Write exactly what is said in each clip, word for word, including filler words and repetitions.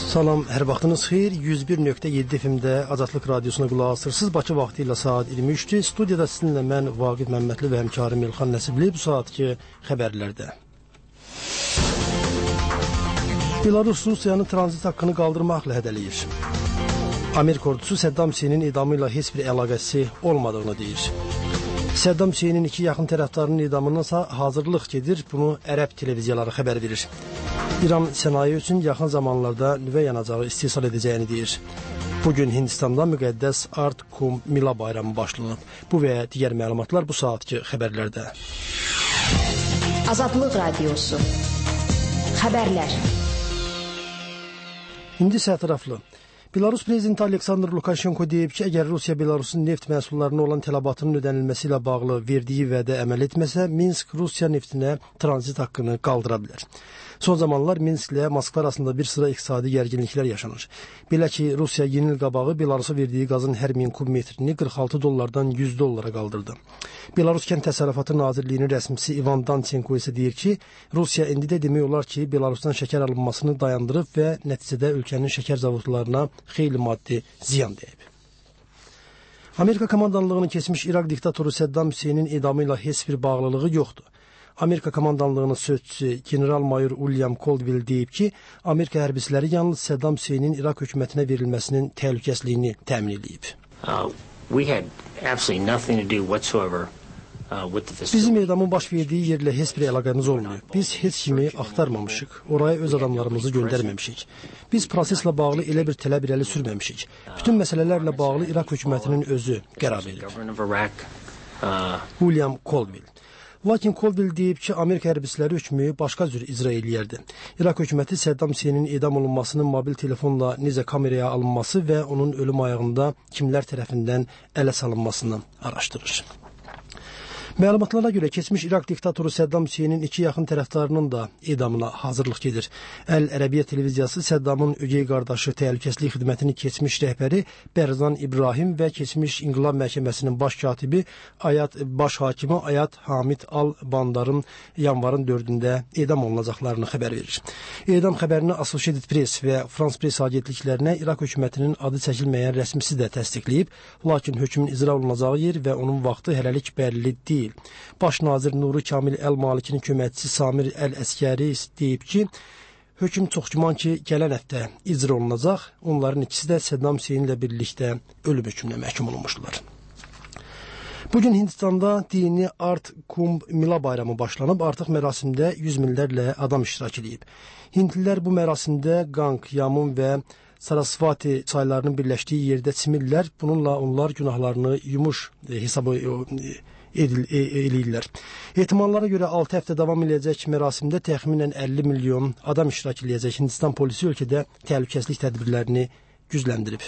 Salam, hər vaxtınız xeyir. yüz bir nöqtə yeddi F M-də Azadlıq Radiosuna qulaq asırsınız. Bakı vaxtı ilə saat iyirmi üçdür. Studiyada sizinlə mən Vaqif Məmmədli və həmkarım İlxan Nəsibli bu saatki xəbərlərdə. Belarus Rusiyanın tranzit haqqını qaldırmaqla hədələyir. Amerika ordusu Səddam Hüseynin idamı ilə heç bir əlaqəsi olmadığını deyir. Səddam Hüseynin iki yaxın tərəfdarının idamındansa hazırlıq gedir. Bunu ərəb televiziyaları xəbər verir. İran sənaye üçün yaxın zamanlarda nüvə yanacağı istehsal edəcəyini deyir. Bugün Hindistanda müqəddəs Art Kumbh Mela bayramı başlanıb. Bu və digər məlumatlar bu saatki xəbərlərdə. Azadlıq Radiosu. Xəbərlər. İndi isə ətraflı. Belarus prezidenti Aleksandr Lukashenko deyib ki, əgər Rusiya Belarusun neft məhsullarına olan tələbatının ödənilməsi ilə bağlı verdiyi vədə əməl etməsə, Minsk Rusiya neftinə tranzit haqqını qaldıra bilər. Son zamanlar Minsk ilə Moskva arasında bir sıra iqtisadi gərginliklər yaşanır. Belə ki, Rusiya yeni il qabağı Belarusa verdiyi qazın hər min kub metrini qırx altı dollardan yüz dollara qaldırdı. Belarus Kənd Təsərrüfatı Nazirliyinin rəsmisi İvan Danchenko isə deyir ki, Rusiya indi də demək olar ki, Belarusdan şəkər alınmasını dayandırıb və nəticədə ölkənin şəkər zavodlarına xeyli maddi ziyan dəyib. Amerika komandanlığının keçmiş İraq diktatoru Səddam Hüseynin idamı ilə heç bir bağlılığı yoxdur. Amerika komandanlığının sözçüsü general-mayor William Caldwell deyib ki, Amerika hərbçiləri yalnız Səddam Hüseynin İraq hökumətinə verilməsinin təhlükəsizliyini təmin edib. Uh, we had absolutely nothing to do whatsoever uh, with the facility. Bizim edamın baş verdiyi yerlə heç bir əlaqəmiz olmuyor. Biz heç kimi axtarmamışıq. Oraya öz adamlarımızı göndərməmişik. Biz proseslə bağlı elə bir tələb irəli sürməmişik. Bütün məsələlərlə bağlı İraq hökumətinin özü qərar verir. William Caldwell. Lakin Caldwell deyib ki, Amerika hərbçiləri hökmü başqa cür icra eləyərdi. İraq hökuməti Səddam Hüseynin edam olunmasının mobil telefonla necə kameraya alınması və onun ölüm ayağında kimlər tərəfindən ələ salınmasını araşdırır. Məlumatlara görə keçmiş İraq diktatoru Səddam Hüseynin iki yaxın tərəfdarının da edamına hazırlıq gedir. Əl-Ərəbiyyə televiziyası Səddamın ögey qardaşı təhlükəsizlik xidmətinin keçmiş rəhbəri Bərzan İbrahim və keçmiş İnqilab Məhkəməsinin baş katibi Ayat baş hakimi Ayat Hamid Al-Bandarın yanvarın dördündə edam olunacaqlarını xəbər verir. Edam xəbərini Associated Press və Frans Press agentliklərinə İraq hökumətinin adı çəkilməyən rəsmisi də təsdiqləyib, lakin hökmün icra olunacağı yer və onun vaxtı hələlik bəlli deyil. Baş nazir Nuri Kamil Əl-Malikinin köməkçisi Samir Əl-Əskəri deyib ki, hökm çox güman ki, gələn həftə icra olunacaq. Onların ikisi də Səddam Hüseyin ilə birlikdə ölüm hökmünə məhkum olunmuşdular. Bugün Hindistanda dini Art Kumbh Mela bayramı başlanıb, artıq mərasimdə yüz minlərlə adam iştirak edib. Hindlilər bu mərasimdə Gang, Yamun və Sarasvati çaylarının birləşdiyi yerdə çimirlər. Bununla onlar günahlarını yumuş hesabı edil, e, eləyirlər. Ehtimallara görə altı həftə davam edəcək mərasimdə təxminən əlli milyon adam iştirak edəcək. Hindistan polisi ölkədə təhlükəsizlik tədbirlərini gücləndirib.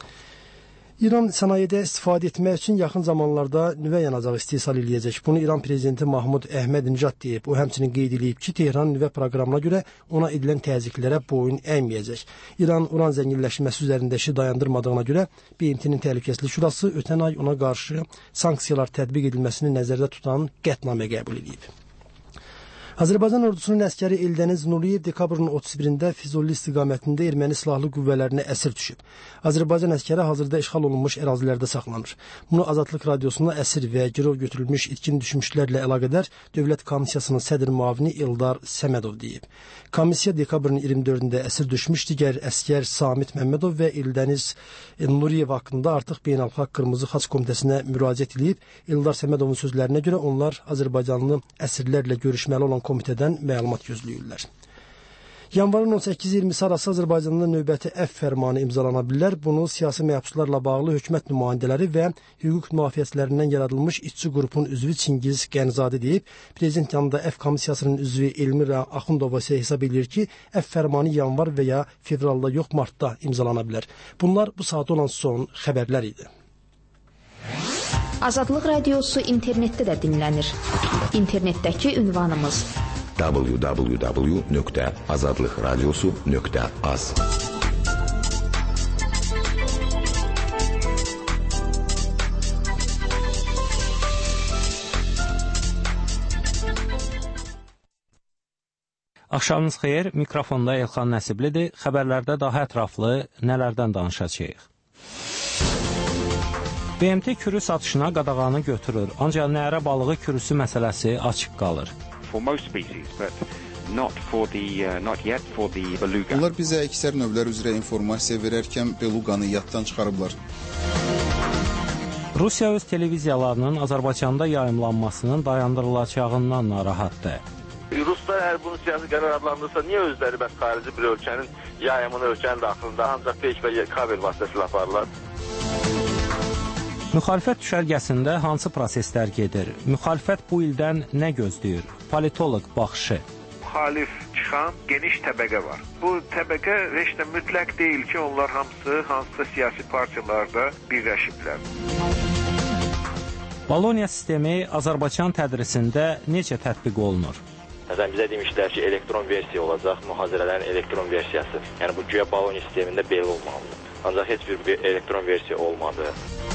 İran sənayedə istifadə etmək üçün yaxın zamanlarda nüvə yanacağı istehsal edəcək. Bunu İran prezidenti Mahmud Əhmədinəcad deyib. O həmçinin qeyd edib ki, Tehran nüvə proqramına görə ona edilən təzyiqlərə boyun əyməyəcək. İran uran zənginləşməsi üzərində işi dayandırmadığına görə B M T-nin Təhlükəsizlik Şurası ötən ay ona qarşı sanksiyalar tətbiq edilməsini nəzərdə tutan qətnamə qəbul edib. Azərbaycan ordusunun əskəri Eldəniz Nuriyev dekabrın otuz birində Füzuli istiqamətində erməni silahlı qüvvələrinə əsir düşüb. Azərbaycan əskəri hazırda işğal olunmuş ərazilərdə saxlanır. Bunu Azadlıq Radiosunda əsir və girov götürülmüş itkin düşmüşlərlə əlaqədar Dövlət Komissiyasının sədr müavini Eldar Səmədov deyib. Komissiya dekabrın iyirmi dördündə əsir düşmüş digər əskər Samit Məmmədov və Eldəniz Nuriyev haqqında artıq Beynəlxalq Qırmızı Xaç Komitəsinə müraciət edib. Eldar Səmədovun sözlərinə görə onlar Azərbaycanlı əsirlərlə görüşməli olan komitədən məlumat gözləyirlər. Yanvarın on səkkiz iyirmisi arası Azərbaycanda növbəti əfv fərmanı imzalana bilər. Bunu siyasi məhbuslarla bağlı hökumət nümayəndələri və hüquq müdafiəçilərindən yaradılmış işçi qrupun üzvü Çingiz Gənizadə deyib. Prezident yanında əfv komissiyasının üzvü Elmira Axundova isə hesab edir ki, əfv fərmanı yanvar və ya fevralda yox martda imzalana bilər. Bunlar bu saat olan son xəbərlər idi. Azadlıq Radiosu internetdə də dinlənir. İnternetdəki ünvanımız w w w nöqtə azadlıq radiosu nöqtə az. Axşamınız xeyir, mikrofonda Elxan Nəsiblidir. Xəbərlərdə daha ətraflı nələrdən danışacağıq? B M T kürü satışına qadağanı götürür, ancaq nərə balığı kürüsü məsələsi açıq qalır. Onlar bizə əksər növlər üzrə informasiya verərkən beluqanı yaddan çıxarıblar. Rusiya öz televiziyalarının Azərbaycanda yayımlanmasının dayandırılacağından narahatdır. Ruslar əgər bunu siyasi qərar adlandırsa, niyə özləri bəs xarici bir ölkənin yayımını ölkənin daxilində ancaq peyk və kabel vasitəsilə aparırlar? Müxalifət düşərgəsində hansı proseslər gedir? Müxalifət bu ildən nə gözləyir? Politoloq baxışı. Müxalif çıxan geniş təbəqə var. Bu təbəqə heç də mütləq deyil ki, onlar hamısı hansısa siyasi partiyalarda birləşiblər. Boloniya sistemi Azərbaycan tədrisində necə tətbiq olunur? Məsələn, bizə demişlər ki, elektron versiya olacaq, mühazirələrin elektron versiyası. Yəni, bu güya Boloniya sistemində belə olmalıdır. Ancaq heç bir elektron versiya olmadı.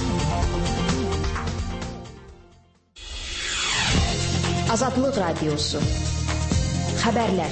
Azadlıq Radiosu. Xəbərlər.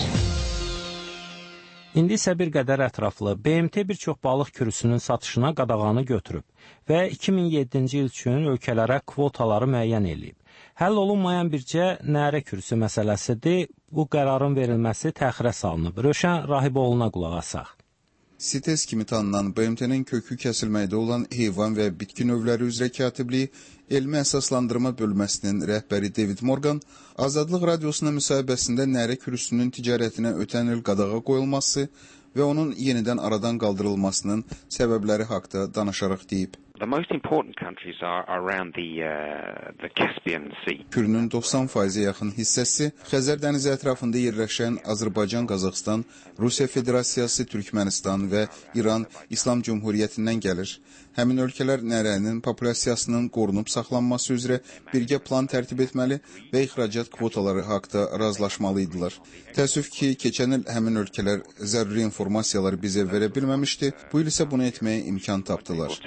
İndi isə bir qədər ətraflı. B M T bir çox balıq kürüsünün satışına qadağanı götürüb və iki min yeddinci il üçün ölkələrə kvotaları müəyyən edib. Həll olunmayan bircə nərə kürüsü məsələsidir. Bu qərarın verilməsi təxirə salınıb. Rövşən Rahiboğlu'na qulaq asaq. CITES kimi tanınan B M T-nin kökü kəsilməkdə olan heyvan və bitki növləri üzrə katibliyi elmi əsaslandırma bölməsinin rəhbəri David Morgan Azadlıq Radiosuna müsahibəsində nərə kürüsünün ticarətinə ötən il qadağa qoyulması və onun yenidən aradan qaldırılmasının səbəbləri haqda danışaraq deyib. The most important countries are around the uh, the Caspian Sea. Kürünün doxsan faizə yaxın hissəsi Xəzər dənizi ətrafında yerləşən Azərbaycan, Qazaxıstan, Rusiya Federasiyası, Türkmənistan və İran İslam Cümhuriyyətindən gəlir. Həmin ölkələr nərənin populyasiyasının qorunub saxlanması üzrə birgə plan tərtib etməli və ixracat kvotaları haqda razılaşmalı idilər. Təəssüf ki, keçən il həmin ölkələr zəruri informasiyaları bizə verə bilməmişdi, bu il isə bunu etməyə imkan tapdılar.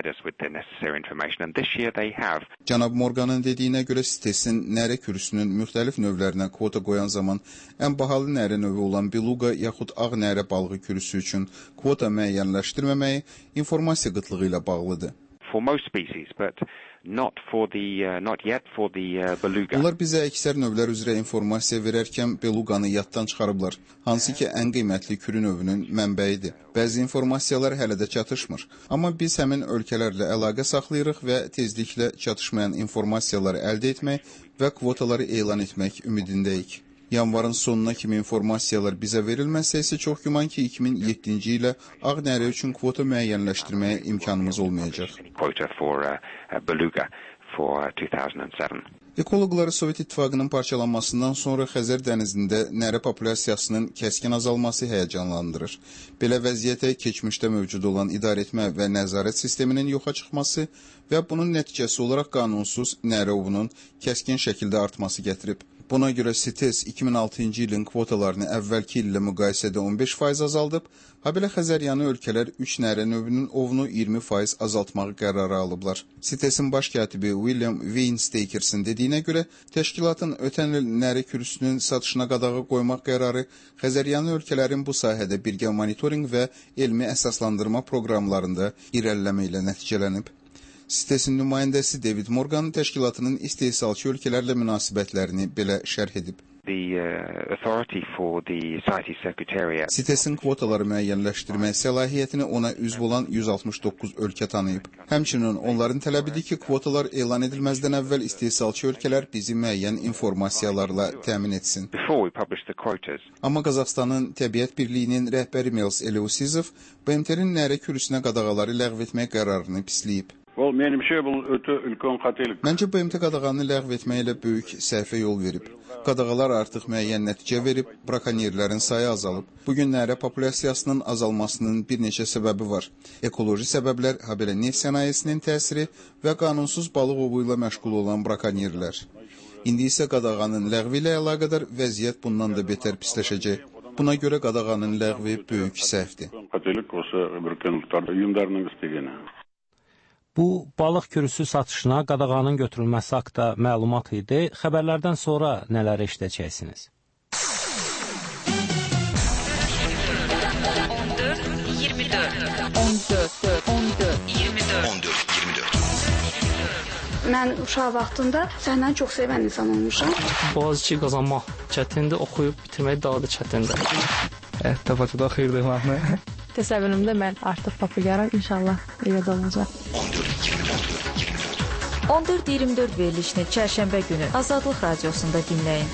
Cənab Morganın dediyinə görə CITES-in nərə kürüsünün müxtəlif növlərinə kvota qoyan zaman ən bahalı nərə növü olan beluqa yaxud ağ nərə balığı kürüsü üçün kvota müəyyənləşdirməməyi informasiya qıtlığı ilə bağlıdır. For most species, but not for the uh, not yet for the uh, beluga. Onlar bizə əksər növlər üzrə informasiya verərkən beluqanı yaddan çıxarıblar, hansı ki ən qiymətli kürü növünün mənbəyidir. Bəzi informasiyalar hələ də çatışmır, amma biz həmin ölkələrlə əlaqə saxlayırıq və tezliklə çatışmayan informasiyaları əldə etmək və kvotaları elan etmək ümidindəyik. Yanvarın sonuna kimi informasiyalar bizə verilməsə isə çox güman ki, iki min yeddinci ilə ağ nərə üçün kvota müəyyənləşdirməyə imkanımız olmayacaq. Ekoloqları Sovet İttifaqının parçalanmasından sonra Xəzər dənizində nərə populyasiyasının kəskin azalması həyəcanlandırır. Belə vəziyyətə keçmişdə mövcud olan idarəetmə və nəzarət sisteminin yoxa çıxması və bunun nəticəsi olaraq qanunsuz nərə ovunun kəskin şəkildə artması gətirib. Buna görə CITES iki min altıncı ilin kvotalarını əvvəlki il ilə müqayisədə on beş faiz azaldıb, habelə Xəzəryanı ölkələr üç nərə növünün ovunu iyirmi faiz azaltmağı qərarı alıblar. CITES-in baş katibi William Weinstekersin dediyinə görə, təşkilatın ötən il nərə kürüsünün satışına qadağa qoymaq qərarı Xəzəryanı ölkələrin bu sahədə birgə monitorinq və elmi əsaslandırma proqramlarında irəliləmə ilə nəticələnib. CITES-in nümayəndəsi David Morgan təşkilatının istehsalçı ölkələrlə münasibətlərini belə şərh edib. CITES-in kvotaları müəyyənləşdirmək səlahiyyətini ona üzv olan yüz altmış doqquz ölkə tanıyıb. Həmçinin onların tələbidir ki, kvotalar elan edilməzdən əvvəl istehsalçı ölkələr bizi müəyyən informasiyalarla təmin etsin. Amma Qazaxıstanın Təbiət Birliyinin rəhbəri Mels Eleusizov B M T-nin nərə kürüsünə qadağaları ləğv etmək qərarını pisləyib. Məncə B M T qadağanı ləğv etməklə böyük səhvə yol verib. Qadağalar artıq müəyyən nəticə verib, brakonyerlərin sayı azalıb. Bugün nərə populyasiyasının azalmasının bir neçə səbəbi var. Ekoloji səbəblər, habelə neft sənayesinin təsiri və qanunsuz balıq ovu ilə məşğul olan brakonyerlər. İndi isə qadağanın ləğvi ilə əlaqədar vəziyyət bundan da betər pisləşəcək. Buna görə qadağanın ləğvi böyük səhvdir. Bu, balıq kürüsü satışına qadağanın götürülməsi haqda məlumat idi. Xəbərlərdən sonra nələr eşidəcəksiniz? iyirmi dörd, on dörd, on dörd, iyirmi dörd. on dörd, iyirmi dörd. Mən uşaq vaxtında səhnəni çox sevən insan olmuşam. Boğaziçi qazanmaq çətindir, oxuyub bitirmək daha da çətindir. Həyatda Bakıda xeyirli olmaqmı? Təsəvvürümdə mən artıq populyarım, inşallah elə də olacaq. on dörd iyirmi dörd verilişini çərşənbə günü Azadlıq Radiosunda dinləyin.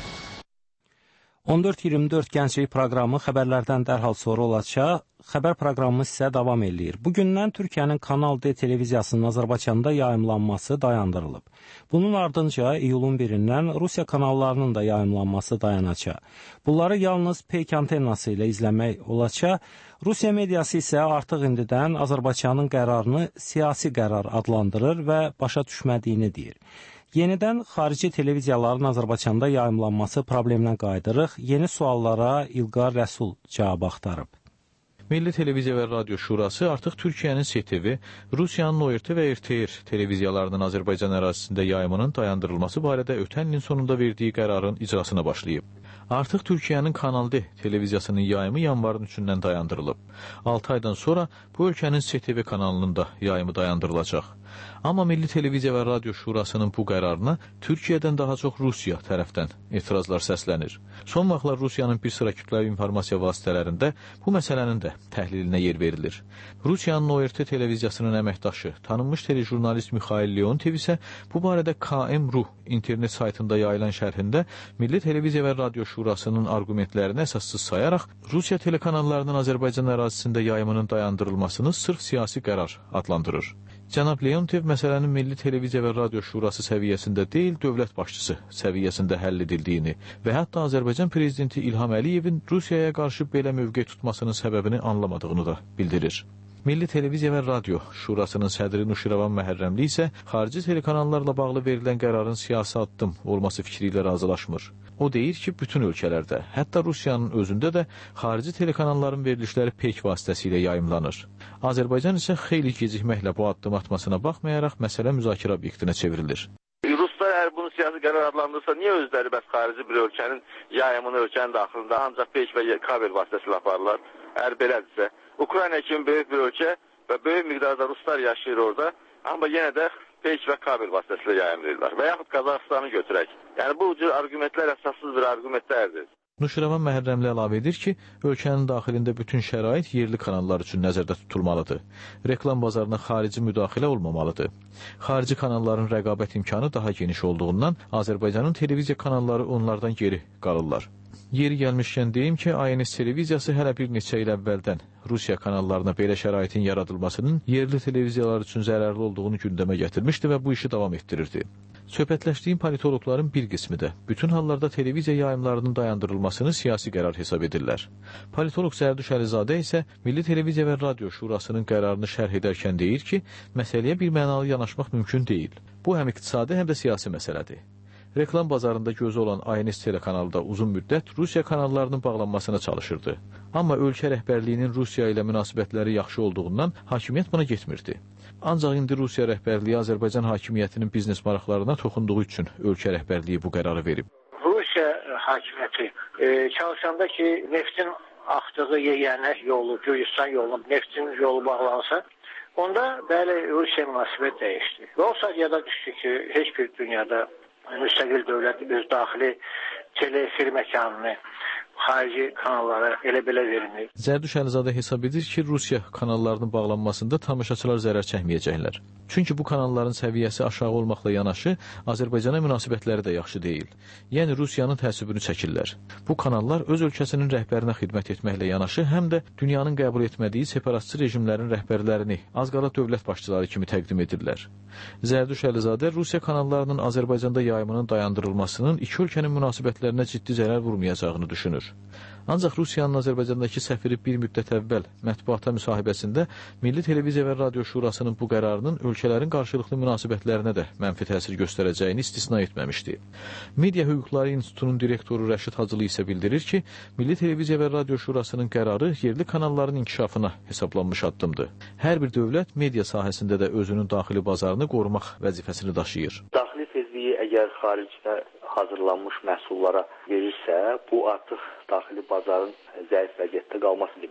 on dörd iyirmi dörd gənclik proqramı xəbərlərdən dərhal sonra olacaq. Xəbər proqramımız isə davam eləyir. Bugündən Türkiyənin Kanal D televiziyasının Azərbaycanda yayımlanması dayandırılıb. Bunun ardınca iyulun birindən Rusiya kanallarının da yayımlanması dayanacaq. Bunları yalnız peyk antennası ilə izləmək olacaq. Rusiya mediası isə artıq indidən Azərbaycanın qərarını siyasi qərar adlandırır və başa düşmədiyini deyir. Yenidən xarici televiziyaların Azərbaycanda yayımlanması problemlə qayıdırıq. Yeni suallara İlqar Rəsul cavab axtarıb. Milli Televiziya və Radio Şurası artıq Türkiyənin S T V, Rusiyanın O R T və R T R televiziyalarının Azərbaycan ərazisində yayımının dayandırılması barədə ötən ilin sonunda verdiyi qərarın icrasına başlayıb. Artıq Türkiyənin Kanal D televiziyasının yayımı yanvarın üçündən dayandırılıb. altı aydan sonra bu ölkənin S T V kanalının da yayımı dayandırılacaq. Amma Milli Televiziya və Radio Şurasının bu qərarına Türkiyədən daha çox Rusiya tərəfdən etirazlar səslənir. Son vaxtlar Rusiyanın bir sıra kütləvi informasiya vasitələrində bu məsələnin də təhlilinə yer verilir. Rusiyanın O R T televiziyasının əməkdaşı, tanınmış telejurnalist Mikhail Leontev isə bu barədə K M Ru internet saytında yayılan şərhində Milli Televiziya və Radio Şurasının argumentlərini əsassız sayaraq Rusiya telekanallarının Azərbaycan ərazisində yayımının dayandırılmasını sırf siyasi qərar adlandırır. Cənab Leontev məsələnin Milli Televiziya və Radio Şurası səviyyəsində deyil, dövlət başçısı səviyyəsində həll edildiyini və hətta Azərbaycan prezidenti İlham Əliyevin Rusiyaya qarşı belə mövqe tutmasının səbəbini anlamadığını da bildirir. Milli Televiziya və Radio Şurasının sədri Nuşiravan Məhərrəmli isə xarici telekanallarla bağlı verilən qərarın siyasi addım olması fikri ilə razılaşmır. O deyir ki, bütün ölkələrdə, hətta Rusiyanın özündə də xarici telekanalların verilişləri peyk vasitəsilə yayımlanır. Azərbaycan isə xeyli gecikməklə bu addım atmasına baxmayaraq məsələ müzakirə obyektinə çevrilir. Ruslar əgər bunu siyasi qərar adlandırsa, niyə özləri bəs xarici bir ölkənin yayımını ölkənin daxilində ancaq peyk və kabel vasitəsilə aparırlar? Əgər belədirsə, Ukrayna kimi böyük bir ölkə və böyük miqdarda Ruslar yaşayır orada, amma yenə də peyk və kabel vasitəsilə yayımlayırlar. Və yaxud Qazaxıstanı götürək. Yəni bu cür argumentlər əsassız bir argumentlərdir. Nuşiravan Məhərrəmli əlavə edir ki, ölkənin daxilində bütün şərait yerli kanallar üçün nəzərdə tutulmalıdır. Reklam bazarına xarici müdaxilə olmamalıdır. Xarici kanalların rəqabət imkanı daha geniş olduğundan Azərbaycanın televiziya kanalları onlardan geri qalırlar. Yeri gəlmişkən deyim ki, A N S televiziyası hələ bir neçə il əvvəldən Rusiya kanallarına belə şəraitin yaradılmasının yerli televiziyalar üçün zərərli olduğunu gündəmə gətirmişdi və bu işi davam etdirirdi. Söhbətləşdiyim politologların bir qismi də bütün hallarda televiziya yayımlarının dayandırılmasını siyasi qərar hesab edirlər. Politolog Zərduş Əlizadə isə Milli Televiziya və Radio Şurasının qərarını şərh edərkən deyir ki, məsələyə bir mənalı yanaşmaq mümkün deyil. Bu həm iqtisadi, həm də siyasi məsələdir. Reklam bazarında gözü olan A N S telekanalı da uzun müddət Rusiya kanallarının bağlanmasına çalışırdı. Amma ölkə rəhbərliyinin Rusiya ilə münasibətləri yaxşı olduğundan hakimiyyət buna getmirdi. Ancaq indi Rusiya rəhbərliyi Azərbaycan hakimiyyətinin biznes maraqlarına toxunduğu üçün ölkə rəhbərliyi bu qərarı verib. Rusiya hakimiyyəti e, çalışanda ki, neftin axdığı yeganə yolu, Gürcistan yolu, neftin yolu bağlansa, onda bəli Rusiya münasibət dəyişdi. Və o saat yada düşdü ki, heç bir dünyada müstəqil dövlət öz daxili teleefir məkanını xarici kanallara elə belə vermir. Zərduş Əlizadə hesab edir ki, Rusiya kanallarının bağlanmasında tamaşaçılar zərər çəkməyəcəklər. Çünki bu kanalların səviyyəsi aşağı olmaqla yanaşı, Azərbaycana münasibətləri də yaxşı deyil. Yəni Rusiyanın təəssübünü çəkirlər. Bu kanallar öz ölkəsinin rəhbərinə xidmət etməklə yanaşı, həm də dünyanın qəbul etmədiyi separatçı rejimlərin rəhbərlərini az qala dövlət başçıları kimi təqdim edirlər. Zərduş Əlizadə Rusiya kanallarının Azərbaycanda yayımının dayandırılmasının iki ölkənin münasibətlərinə ciddi zərər vurmayacağını düşünür. Ancaq Rusiyanın Azərbaycandakı səfiri bir müddət əvvəl mətbuata müsahibəsində Milli Televiziya və Radio Şurasının bu qərarının ölkələrin qarşılıqlı münasibətlərinə də mənfi təsir göstərəcəyini istisna etməmişdi. Media Hüquqları İnstitutunun direktoru Rəşid Hacılı isə bildirir ki, Milli Televiziya və Radio Şurasının qərarı yerli kanalların inkişafına hesablanmış addımdır. Hər bir dövlət media sahəsində də özünün daxili bazarını qorumaq vəzifəsini daşıyır. Daxili tezliyi əgər xaricdə hazırlanmış məhsullara verirsə, bu artıq daxili bazarın zəif vəziyyətdə qalması deməkdir.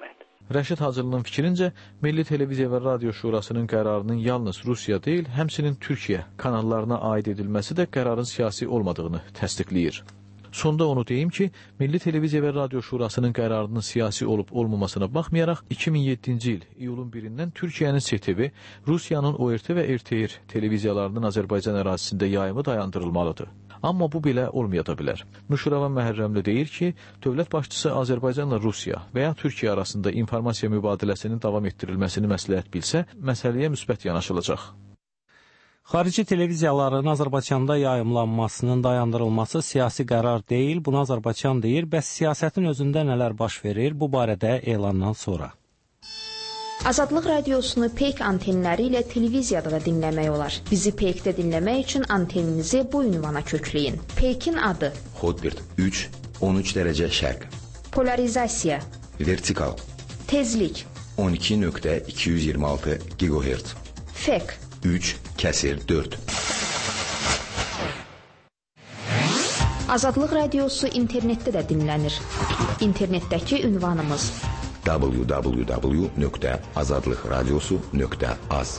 Rəşid Hacılı'nın fikrincə, Milli Televiziya və Radio Şurasının qərarının yalnız Rusiya deyil, həmçinin Türkiyə kanallarına aid edilməsi də qərarın siyasi olmadığını təsdiqləyir. Sonda onu deyim ki, Milli Televiziya və Radio Şurasının qərarının siyasi olub-olmamasına baxmayaraq, iki min yeddinci il iyulun birindən Türkiyənin S T V, Rusiyanın O R T və R T R televiziyalarının Azərbaycan ərazisində yayımı dayandırılmalıdır. Amma bu belə olmaya da bilər. Nuşurava Məhərrəmli deyir ki, dövlət başçısı Azərbaycanla Rusiya və ya Türkiyə arasında informasiya mübadiləsinin davam etdirilməsini məsləhət bilsə, məsələyə müsbət yanaşılacaq. Xarici televiziyaların Azərbaycanda yayımlanmasının dayandırılması siyasi qərar deyil, bunu Azərbaycan deyir, bəs siyasətin özündə nələr baş verir bu barədə elandan sonra. Azadlıq radiosunu Peyk antenləri ilə televiziyada da dinləmək olar. Bizi Peykdə dinləmək üçün anteninizi bu ünvana kökləyin. Peykin adı Hotbird üç on üç dərəcə şərq. Polarizasiya Vertikal Tezlik on iki nöqtə iki yüz iyirmi altı gigahertz. Fek üç kəsir dörd. Azadlıq radiosu internetdə də dinlənir. İnternetdəki ünvanımız w w w nöqtə azadlıq radiosu nöqtə az.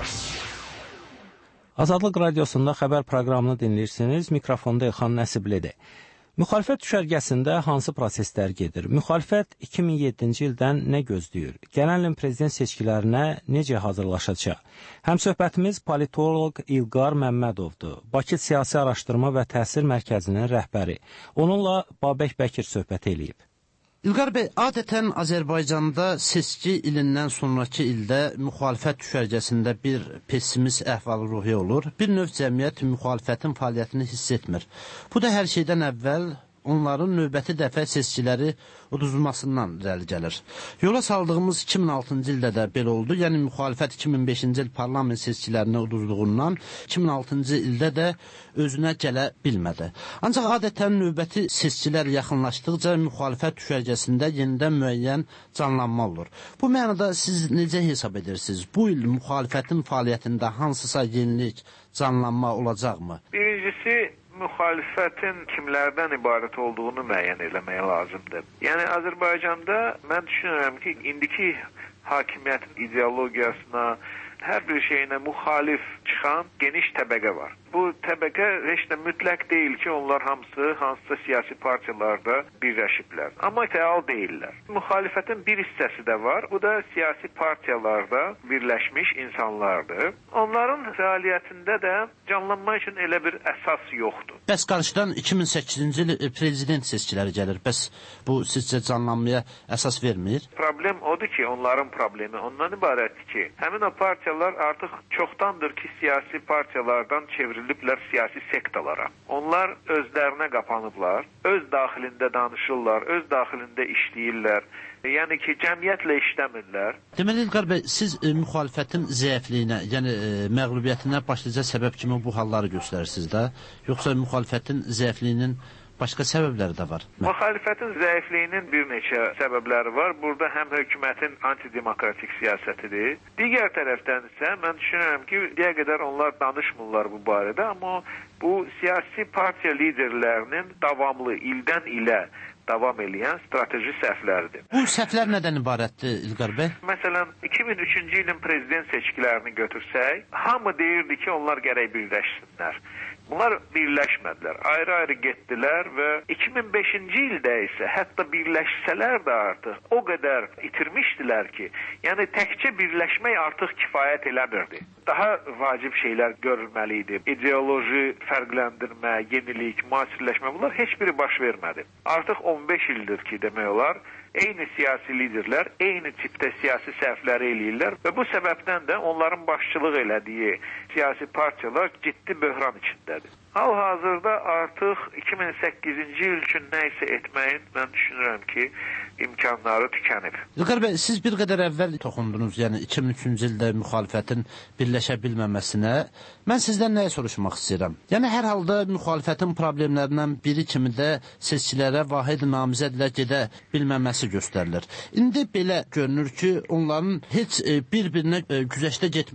Azadlıq radiosunda xəbər proqramını dinləyirsiniz. Mikrofonda Elxan Nəsiblidir. Müxalifət düşərgəsində hansı proseslər gedir? Müxalifət iki min yeddinci ildən nə gözləyir? Gələn ilin prezident seçkilərinə necə hazırlaşacaq? Həmsöhbətimiz politoloq İlqar Məmmədovdur. Bakı Siyasi Araşdırma və Təhsil Mərkəzinin rəhbəri. Onunla Babək Bəkir söhbət eləyib. İlqar bəy, adətən Azərbaycanda seçki ilindən sonraki ildə müxalifət düşərgəsində bir pessimist əhval-ruhiyyə olur. Bir növ cəmiyyət müxalifətin fəaliyyətini hiss etmir. Bu da hər şeydən əvvəl onların növbəti dəfə seçkiləri uduzulmasından irəli gəlir. Yola saldığımız iki min altıncı ildə də belə oldu. Yəni müxalifət iki min beşinci il parlament seçkilərini uduzduğundan iki min altıncı ildə də özünə gələ bilmədi. Ancaq adətən növbəti seçkilər yaxınlaşdıqca müxalifət düşərgəsində yenidən müəyyən canlanma olur. Bu mənada siz necə hesab edirsiniz? Bu il müxalifətin fəaliyyətində hansısa yenilik, canlanma olacaqmı? Birincisi, müxalifətin kimlərdən ibarət olduğunu müəyyən eləmək lazımdır. Yəni, Azərbaycanda mən düşünürəm ki, indiki hakimiyyətin ideologiyasına, hər bir şeyinə müxalif çıxan geniş təbəqə var. Bu təbəqə heç də mütləq deyil ki, onlar hamısı hansısa siyasi partiyalarda birləşiblər. Amma fəal deyirlər. Müxalifətin bir hissəsi də var. Bu da siyasi partiyalarda birləşmiş insanlardır. Onların fəaliyyətində də canlanma üçün elə bir əsas yoxdur. Bəs qarşıdan iki min səkkizinci il prezident seçkiləri gəlir. Bəs bu sizcə canlanmaya əsas vermir? Problem odur ki, onların problemi ondan ibarətdir ki, həmin o partiyalar artıq çoxdandır ki, siyasi partiyalardan çevriliblər siyasi sektalara. Onlar özlərinə qapanıblar, öz daxilində danışırlar, öz daxilində işləyirlər. Yəni ki, cəmiyyətlə işləmirlər. Deməli, İlqar bəy, siz e, müxalifətin zəifliyinə, yəni e, məğlubiyyətinə başlıca səbəb kimi bu halları göstərirsiniz də? Yoxsa müxalifətin zəifliyinin başqa səbəbləri də var? Müxalifətin zəifliyinin bir neçə səbəbləri var. Burada həm hökumətin antidemokratik siyasətidir. Digər tərəfdən isə mən düşünürəm ki, deyə qədər onlar danışmırlar bu barədə, amma bu siyasi partiya liderlərinin davamlı ildən ilə davam edən strateji səhvləridir. Bu səhvlər nədən ibarətdir, İlqar bəy? Məsələn, iki min üçüncü ilin prezident seçkilərini götürsək, hamı deyirdi ki, onlar gərək birləşsinlər. Bunlar birləşmədilər, ayrı-ayrı getdilər və iki min beşinci ildə isə hətta birləşsələr də artıq o qədər itirmişdilər ki, yəni təkcə birləşmək artıq kifayət eləmirdi. Daha vacib şeylər görülməli idi. İdeoloji fərqləndirmə, yenilik, müasirləşmə, bunlar heç biri baş vermədi. Artıq on beş ildir ki, demək olar, eyni siyasi liderlər, eyni tipdə siyasi səhvləri eləyirlər və bu səbəbdən də onların başçılıq elədiyi siyasi partiyalar ciddi böhran içindədir. Hal-hazırda artıq iki min səkkizinci il üçün nə isə etməyin, mən düşünürəm ki, imkanları tükənib. İlqar bəy, siz bir qədər əvvəl toxundunuz, yəni iki min üçüncü ildə müxalifətin birləşə bilməməsinə. Mən sizdən nəyə soruşmaq istəyirəm? Yəni, hər halda müxalifətin problemlərindən biri kimi də seçkilərə vahid namizədlə gedə bilməməsi göstərilir. İndi belə görünür ki, onların heç bir-birinə güzəştə getmək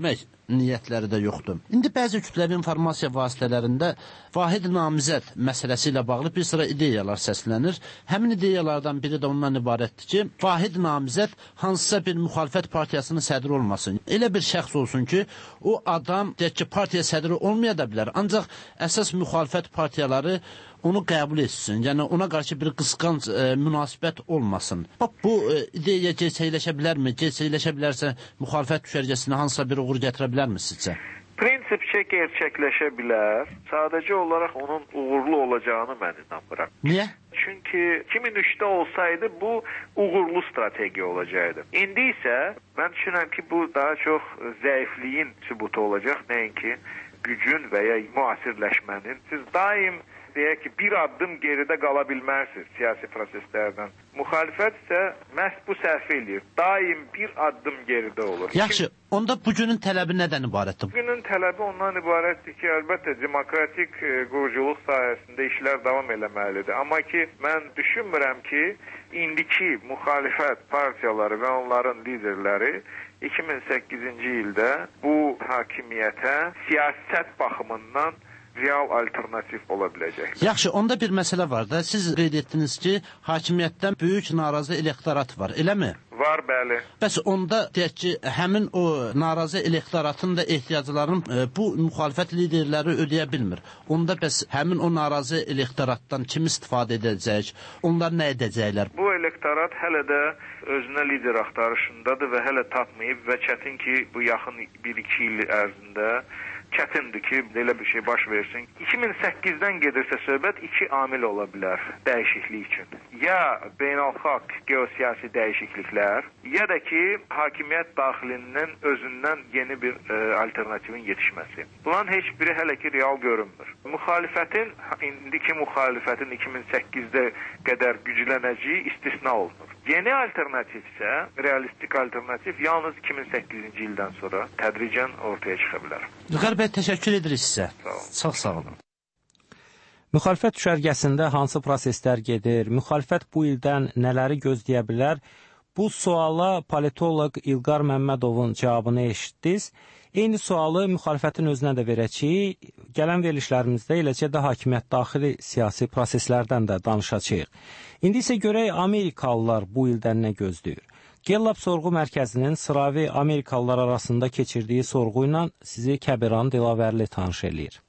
niyyətləri də yoxdur. İndi bəzi kütləvi informasiya vasitələrində vahid namizəd məsələsi ilə bağlı bir sıra ideyalar səslənir. Həmin ideyalardan biri də ondan ibarətdir ki, vahid namizəd hansısa bir müxalifət partiyasının sədri olmasın. Elə bir şəxs olsun ki, o adam deyək ki, partiya sədri olmaya da bilər. Ancaq əsas müxalifət partiyaları onu qəbul etsin. Yəni ona qarşı bir qısqanc e, münasibət olmasın. Bax, bu e, ideya gerçəkləşə bilərmi? Gerçəkləşə bilərsə müxalifət düşərgəsinə hansısa bir uğur gətirə bilərmi sizcə? Prinsipcə gerçəkləşə bilər. Sadəcə olaraq onun uğurlu olacağını mən inanmıram. Niyə? Çünki iki min üçdə olsaydı bu uğurlu strategiya olacaqdı. İndi isə mən düşünürəm ki, bu daha çox zəifliyin sübutu olacaq, nəinki gücün və ya müasirləşmənin. Siz daim deyək ki, bir addım geridə qala bilmərsiniz siyasi proseslərdən. Müxalifət isə məhz bu səhv eləyir. Daim bir addım geridə olur. Yaxşı, onda bugünün tələbi nədən ibarətdir? Bugünün tələbi ondan ibarətdir ki, əlbəttə demokratik quruculuq sahəsində işlər davam eləməlidir. Amma ki, mən düşünmürəm ki, indiki müxalifət partiyaları və onların liderləri iki min səkkizinci ildə bu hakimiyyətə siyasət baxımından real alternativ ola biləcək. Yaxşı, onda bir məsələ var da, siz qeyd etdiniz ki, hakimiyyətdən böyük narazı elektorat var, eləmi? Var, bəli. Bəs onda deyək ki, həmin o narazı elektoratın da ehtiyaclarını e, bu müxalifət liderləri ödəyə bilmir. Onda bəs həmin o narazı elektoratdan kim istifadə edəcək? Onlar nə edəcəklər? Bu elektorat hələ də özünə lider axtarışındadır və hələ tapmayıb və çətin ki, bu yaxın bir iki il ərzində çətindir ki, belə bir şey baş versin. iki min səkkizdən gedirsə söhbət iki amil ola bilər dəyişiklik üçün. Ya beynəlxalq geosiyasi dəyişikliklər, ya da ki, hakimiyyət daxilinin özündən yeni bir e, alternativin yetişməsi. Bunların heç biri hələ ki real görünmür. Müxalifətin, indiki müxalifətin iki min səkkizdə qədər güclənəcəyi istisna olunur. Yeni alternativ isə, realistik alternativ yalnız iki min səkkizinci ildən sonra tədricən ortaya çıxa bilər. Vüqar bəy, təşəkkür edirik sizə. Sağ olun. Çox sağ olun. Müxalifət düşərgəsində hansı proseslər gedir? Müxalifət bu ildən nələri gözləyə bilər? Bu suala politoloq İlqar Məmmədovun cavabını eşitdiniz. Eyni sualı müxalifətin özünə də verəcəyik. Gələn verilişlərimizdə eləcə də hakimiyyət daxili siyasi proseslərdən də danışacağıq. İndi isə görək Amerikalılar bu ildən nə gözləyir? Gallup sorğu mərkəzinin sıravi Amerikalılar arasında keçirdiyi sorğu ilə sizi Kəbiran Dilavərli tanış eləyir.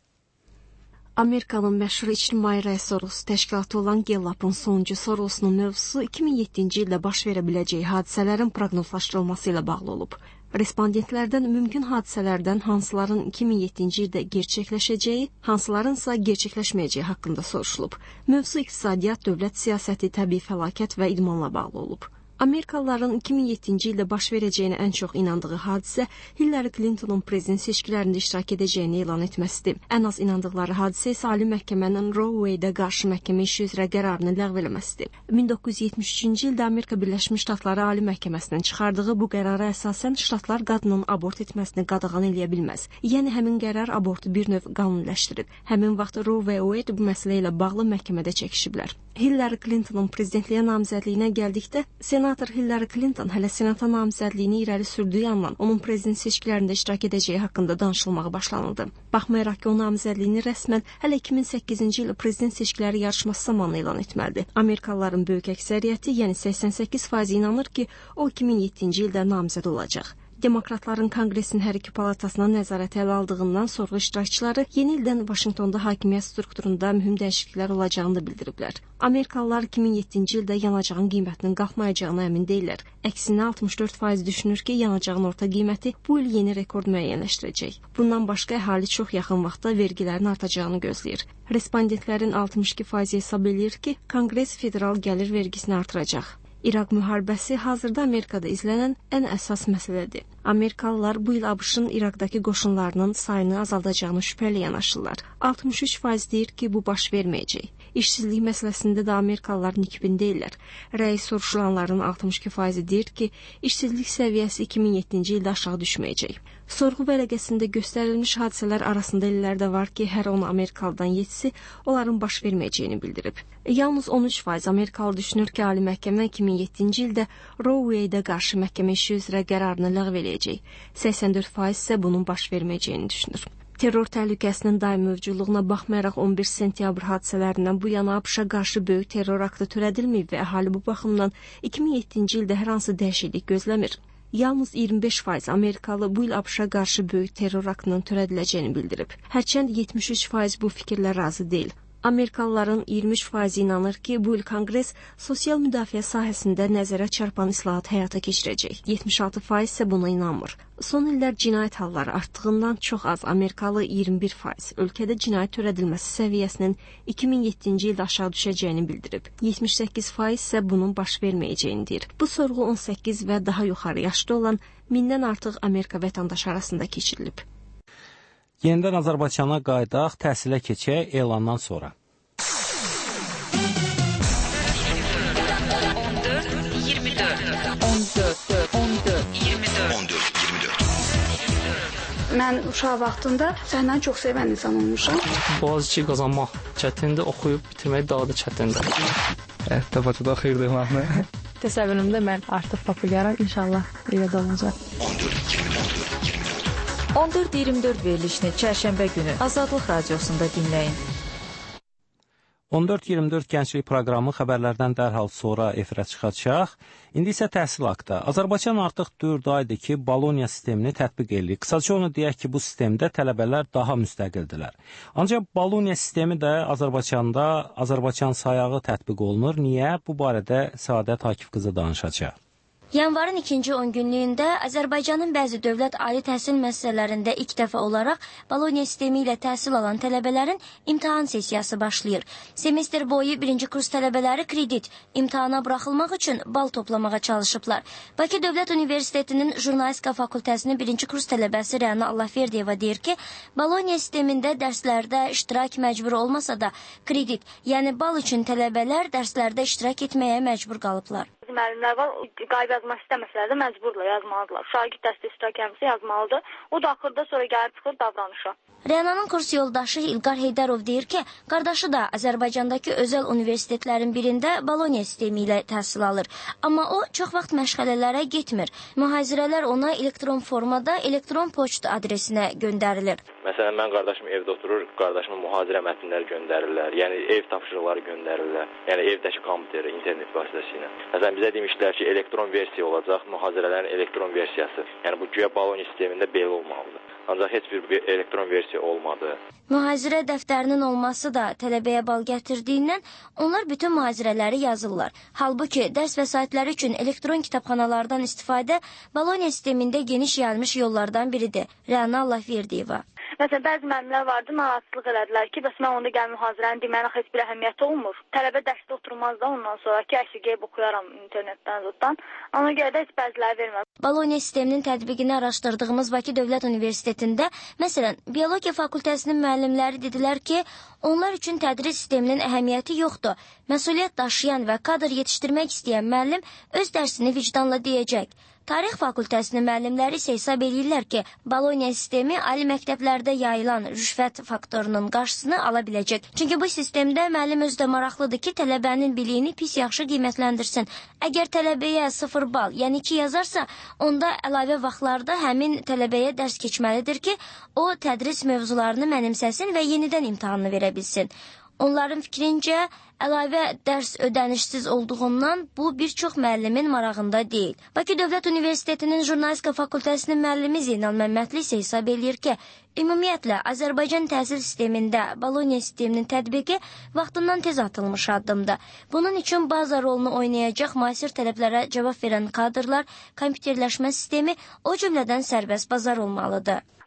Amerikanın məşhur ictimai rəy sorğusu təşkilatı olan Gallup'un sonuncu sorğusunun mövzusu iki min yeddinci ildə baş verə biləcəyi hadisələrin proqnozlaşdırılması ilə bağlı olub. Respondentlərdən mümkün hadisələrdən hansıların iki min yeddinci ildə gerçəkləşəcəyi, hansılarınsa gerçəkləşməyəcəyi haqqında soruşulub. Mövzu iqtisadiyyat, dövlət siyasəti, təbii fəlakət və idmanla bağlı olub. Amerikalıların iki min yeddinci ildə baş verəcəyinə ən çox inandığı hadisə Hillary Clinton'un prezident seçkilərində iştirak edəcəyini elan etməsidir. Ən az inandıqları hadisə isə Ali Məhkəmənin Roe Wade'ə qarşı məhkəmə işi üzrə qərarını ləğv eləməsidir. min doqquz yüz yetmiş üçüncü ildə Amerika Birləşmiş Ştatları Ali Məhkəməsinin çıxardığı bu qərara əsasən ştatlar qadının abort etməsini qadağan eləyə bilməz. Yəni həmin qərar abortu bir növ qanuniləşdirib. Həmin vaxt Roe və Wade bu məsələ ilə bağlı məhkəmədə çəkişiblər. Hillary Clinton'un prezidentliyə namizədliyinə gəldikdə Senator Hillary Clinton hələ senata namizədliyini irəli sürdüyü yandan onun prezident seçkilərində iştirak edəcəyi haqqında danışılmağa başlanıldı. Baxmayaraq ki, o namizədliyini rəsmən hələ iki min səkkizinci il prezident seçkiləri yarışması zamanı elan etməlidir. Amerikalıların böyük əksəriyyəti, yəni səksən səkkiz faiz inanır ki, o iki min yeddinci ildə namizəd olacaq. Demokratların Konqresin hər iki palatasına nəzarət ələ aldığından sorğu iştirakçıları yeni ildən Vaşinqtonda hakimiyyət strukturunda mühüm dəyişikliklər olacağını da bildiriblər. Amerikalılar iki min yeddinci ildə yanacağın qiymətinin qalxmayacağına əmin deyirlər. Əksinə altmış dörd faiz düşünür ki, yanacağın orta qiyməti bu il yeni rekord müəyyənləşdirəcək. Bundan başqa əhali çox yaxın vaxtda vergilərin artacağını gözləyir. Respondentlərin altmış iki faizi hesab edir ki, Konqres federal gəlir vergisini artıracaq. İraq müharibəsi hazırda Amerikada izlənən ən əsas məsələdir. Amerikalılar bu il ABŞ-ın İraqdakı qoşunlarının sayını azaldacağını şübhəli yanaşırlar. altmış üç faiz deyir ki, bu baş verməyəcək. İşsizlik məsələsində də Amerikalılar nikbin deyirlər. Rəy soruşulanların altmış iki faizi deyir ki, işsizlik səviyyəsi iki min yeddinci ildə aşağı düşməyəcək. Sorğu vərəqəsində göstərilmiş hadisələr arasında illər də var ki, hər on Amerikalıdan yedisi onların baş verməyəcəyini bildirib. Yalnız on üç faiz Amerikalı düşünür ki, Ali Məhkəmə iki min yeddinci ildə Roe Wade'ə qarşı məhkəmə işi üzrə qərarını ləğv eləyəcək. səksən dörd faiz isə bunun baş verməyəcəyini düşünür. Terror təhlükəsinin daim mövcudluğuna baxmayaraq on bir sentyabr hadisələrindən bu yana ABŞ-a qarşı böyük terror aktı törədilməyib və əhali bu baxımdan iki min yeddinci ildə hər hansı dəyişiklik gözləmir. Yalnız iyirmi beş faiz Amerikalı bu il ABŞ-a qarşı böyük terror aktının törədiləcəyini bildirib. Hərçənd yetmiş üç faiz bu fikirlə razı deyil. Amerikalıların iyirmi üç faizi inanır ki, bu il Konqres sosial müdafiə sahəsində nəzərə çarpan islahat həyata keçirəcək. yetmiş altı faiz isə buna inanmır. Son illər cinayət halları artdığından çox az Amerikalı iyirmi bir faiz ölkədə cinayət törədilməsi səviyyəsinin iki min yeddinci ildə aşağı düşəcəyini bildirib. yetmiş səkkiz faiz isə bunun baş verməyəcəyini deyir. Bu sorğu on səkkiz və daha yuxarı yaşda olan mindən artıq Amerika vətəndaşı arasında keçirilib. Yenidən Azərbaycana qayıdaq, təhsilə keçək elandan sonra. on dörd iyirmi dörd on dörd on dörd iyirmi dörd on dörd iyirmi dörd Mən uşaq vaxtında səndən çox sevən insan olmuşam. Boğaziçi qazanmaq çətindir, oxuyub bitirmək daha da çətindir. Hətta Bakıda xeyirdir mahnı. Təsəvvürümdə mən artıq populyarım, inşallah elə də olacaq. on dörd iyirmi dörd verilişini çərşənbə günü Azadlıq Radiosunda dinləyin. on dörd iyirmi dörd Gənclik proqramı xəbərlərdən dərhal sonra efirə çıxacaq. İndi isə təhsil haqqında. Azərbaycan artıq dörd aydır ki, Bologna sistemini tətbiq edir. Qısaca onu deyək ki, bu sistemdə tələbələr daha müstəqildirlər. Ancaq Bologna sistemi də Azərbaycanda Azərbaycan sayağı tətbiq olunur. Niyə? Bu barədə Səadət Akif qızı danışacaq. Yanvarın ikinci on günlüyündə Azərbaycanın bəzi dövlət ali təhsil müəssisələrində ilk dəfə olaraq Bologna sistemi ilə təhsil alan tələbələrin imtahan sessiyası başlayır. Semestr boyu birinci kurs tələbələri kredit imtahana buraxılmaq üçün bal toplamağa çalışıblar. Bakı Dövlət Universitetinin Jurnalistika fakültəsinin birinci kurs tələbəsi Rəna Allahverdiyeva deyir ki, Bologna sistemində dərslərdə iştirak məcbur olmasa da kredit, yəni bal üçün tələbələr dərslərdə iştirak etməyə məcbur qalıblar. Müəllimlər var, qayb yazmaq istəməsələr də məcburla yazmalıdırlar. Şagird dəstə iştirak etməsi yazmalıdır. O da axırda sonra gəlib çıxır davranışa. Rənanın kurs yoldaşı İlqar Heydərov deyir ki, qardaşı da Azərbaycandakı özəl universitetlərin birində Bologna sistemi ilə təhsil alır. Amma o çox vaxt məşğələlərə getmir. Mühazirələr ona elektron formada elektron poçt adresinə göndərilir. Məsələn, mən qardaşım evdə oturur, qardaşıma mühazirə mətnləri göndərirlər. Yəni ev tapşırıqları göndərirlər. Yəni evdəki kompüteri, internet vasitəsilə. Məsələn, bizə demişdilər ki, elektron versiya olacaq, mühazirələrin elektron versiyası. Yəni bu güya Bologna sistemində belə olmalıdır. Ancaq heç bir elektron versiya olmadı. Mühazirə dəftərinin olması da tələbəyə bal gətirdiyindən onlar bütün mühazirələri yazırlar. Halbuki dərs vəsaitləri üçün elektron kitabxanalardan istifadə Bologna sistemində geniş yayılmış yollardan biridir. Rəna Allahverdiyeva. Məsələn, bəzi müəllimlər vardı, narahatlıq elədilər ki, bəs mən onda gəl mühazirəni deməyə heç bir əhəmiyyəti olmur. Tələbə dərsdə oturmaz da ondan sonra ki, əşi gəlib oxuyaram internetdən zoddan. Ona görə də heç bəziləri verməm. Bologna sisteminin tətbiqini araşdırdığımız Bakı Dövlət Universitetində, məsələn, biologiya fakültəsinin müəllimləri dedilər ki, onlar üçün tədris sisteminin əhəmiyyəti yoxdur. Məsuliyyət daşıyan və kadr yetişdirmək istəyən müəllim öz dərsini vicdanla deyəcək. Tarix fakültəsinin müəllimləri isə hesab edirlər ki, Bologna sistemi ali məktəblərdə yayılan rüşvət faktorunun qarşısını ala biləcək. Çünki bu sistemdə müəllim özdə maraqlıdır ki, tələbənin biliyini pis yaxşı qiymətləndirsin. Əgər tələbəyə sıfır bal, yəni iki yazarsa, onda əlavə vaxtlarda həmin tələbəyə dərs keçməlidir ki, o tədris mövzularını mənimsəsin və yenidən imtahanını verə bilsin. Onların fikrincə, əlavə dərs ödənişsiz olduğundan bu bir çox müəllimin marağında deyil. Bakı Dövlət Universitetinin Jurnalistika fakültəsinin müəllimi Zeynal Məmmədli isə hesab edir ki, ümumiyyətlə Azərbaycan təhsil sistemində Bologna sisteminin tətbiqi vaxtından tez atılmış addımdır. Bunun üçün baza rolunu oynayacaq müasir tələblərə cavab verən kadrlar, kompüterləşmə sistemi, o cümlədən sərbəst bazar olmalıdır.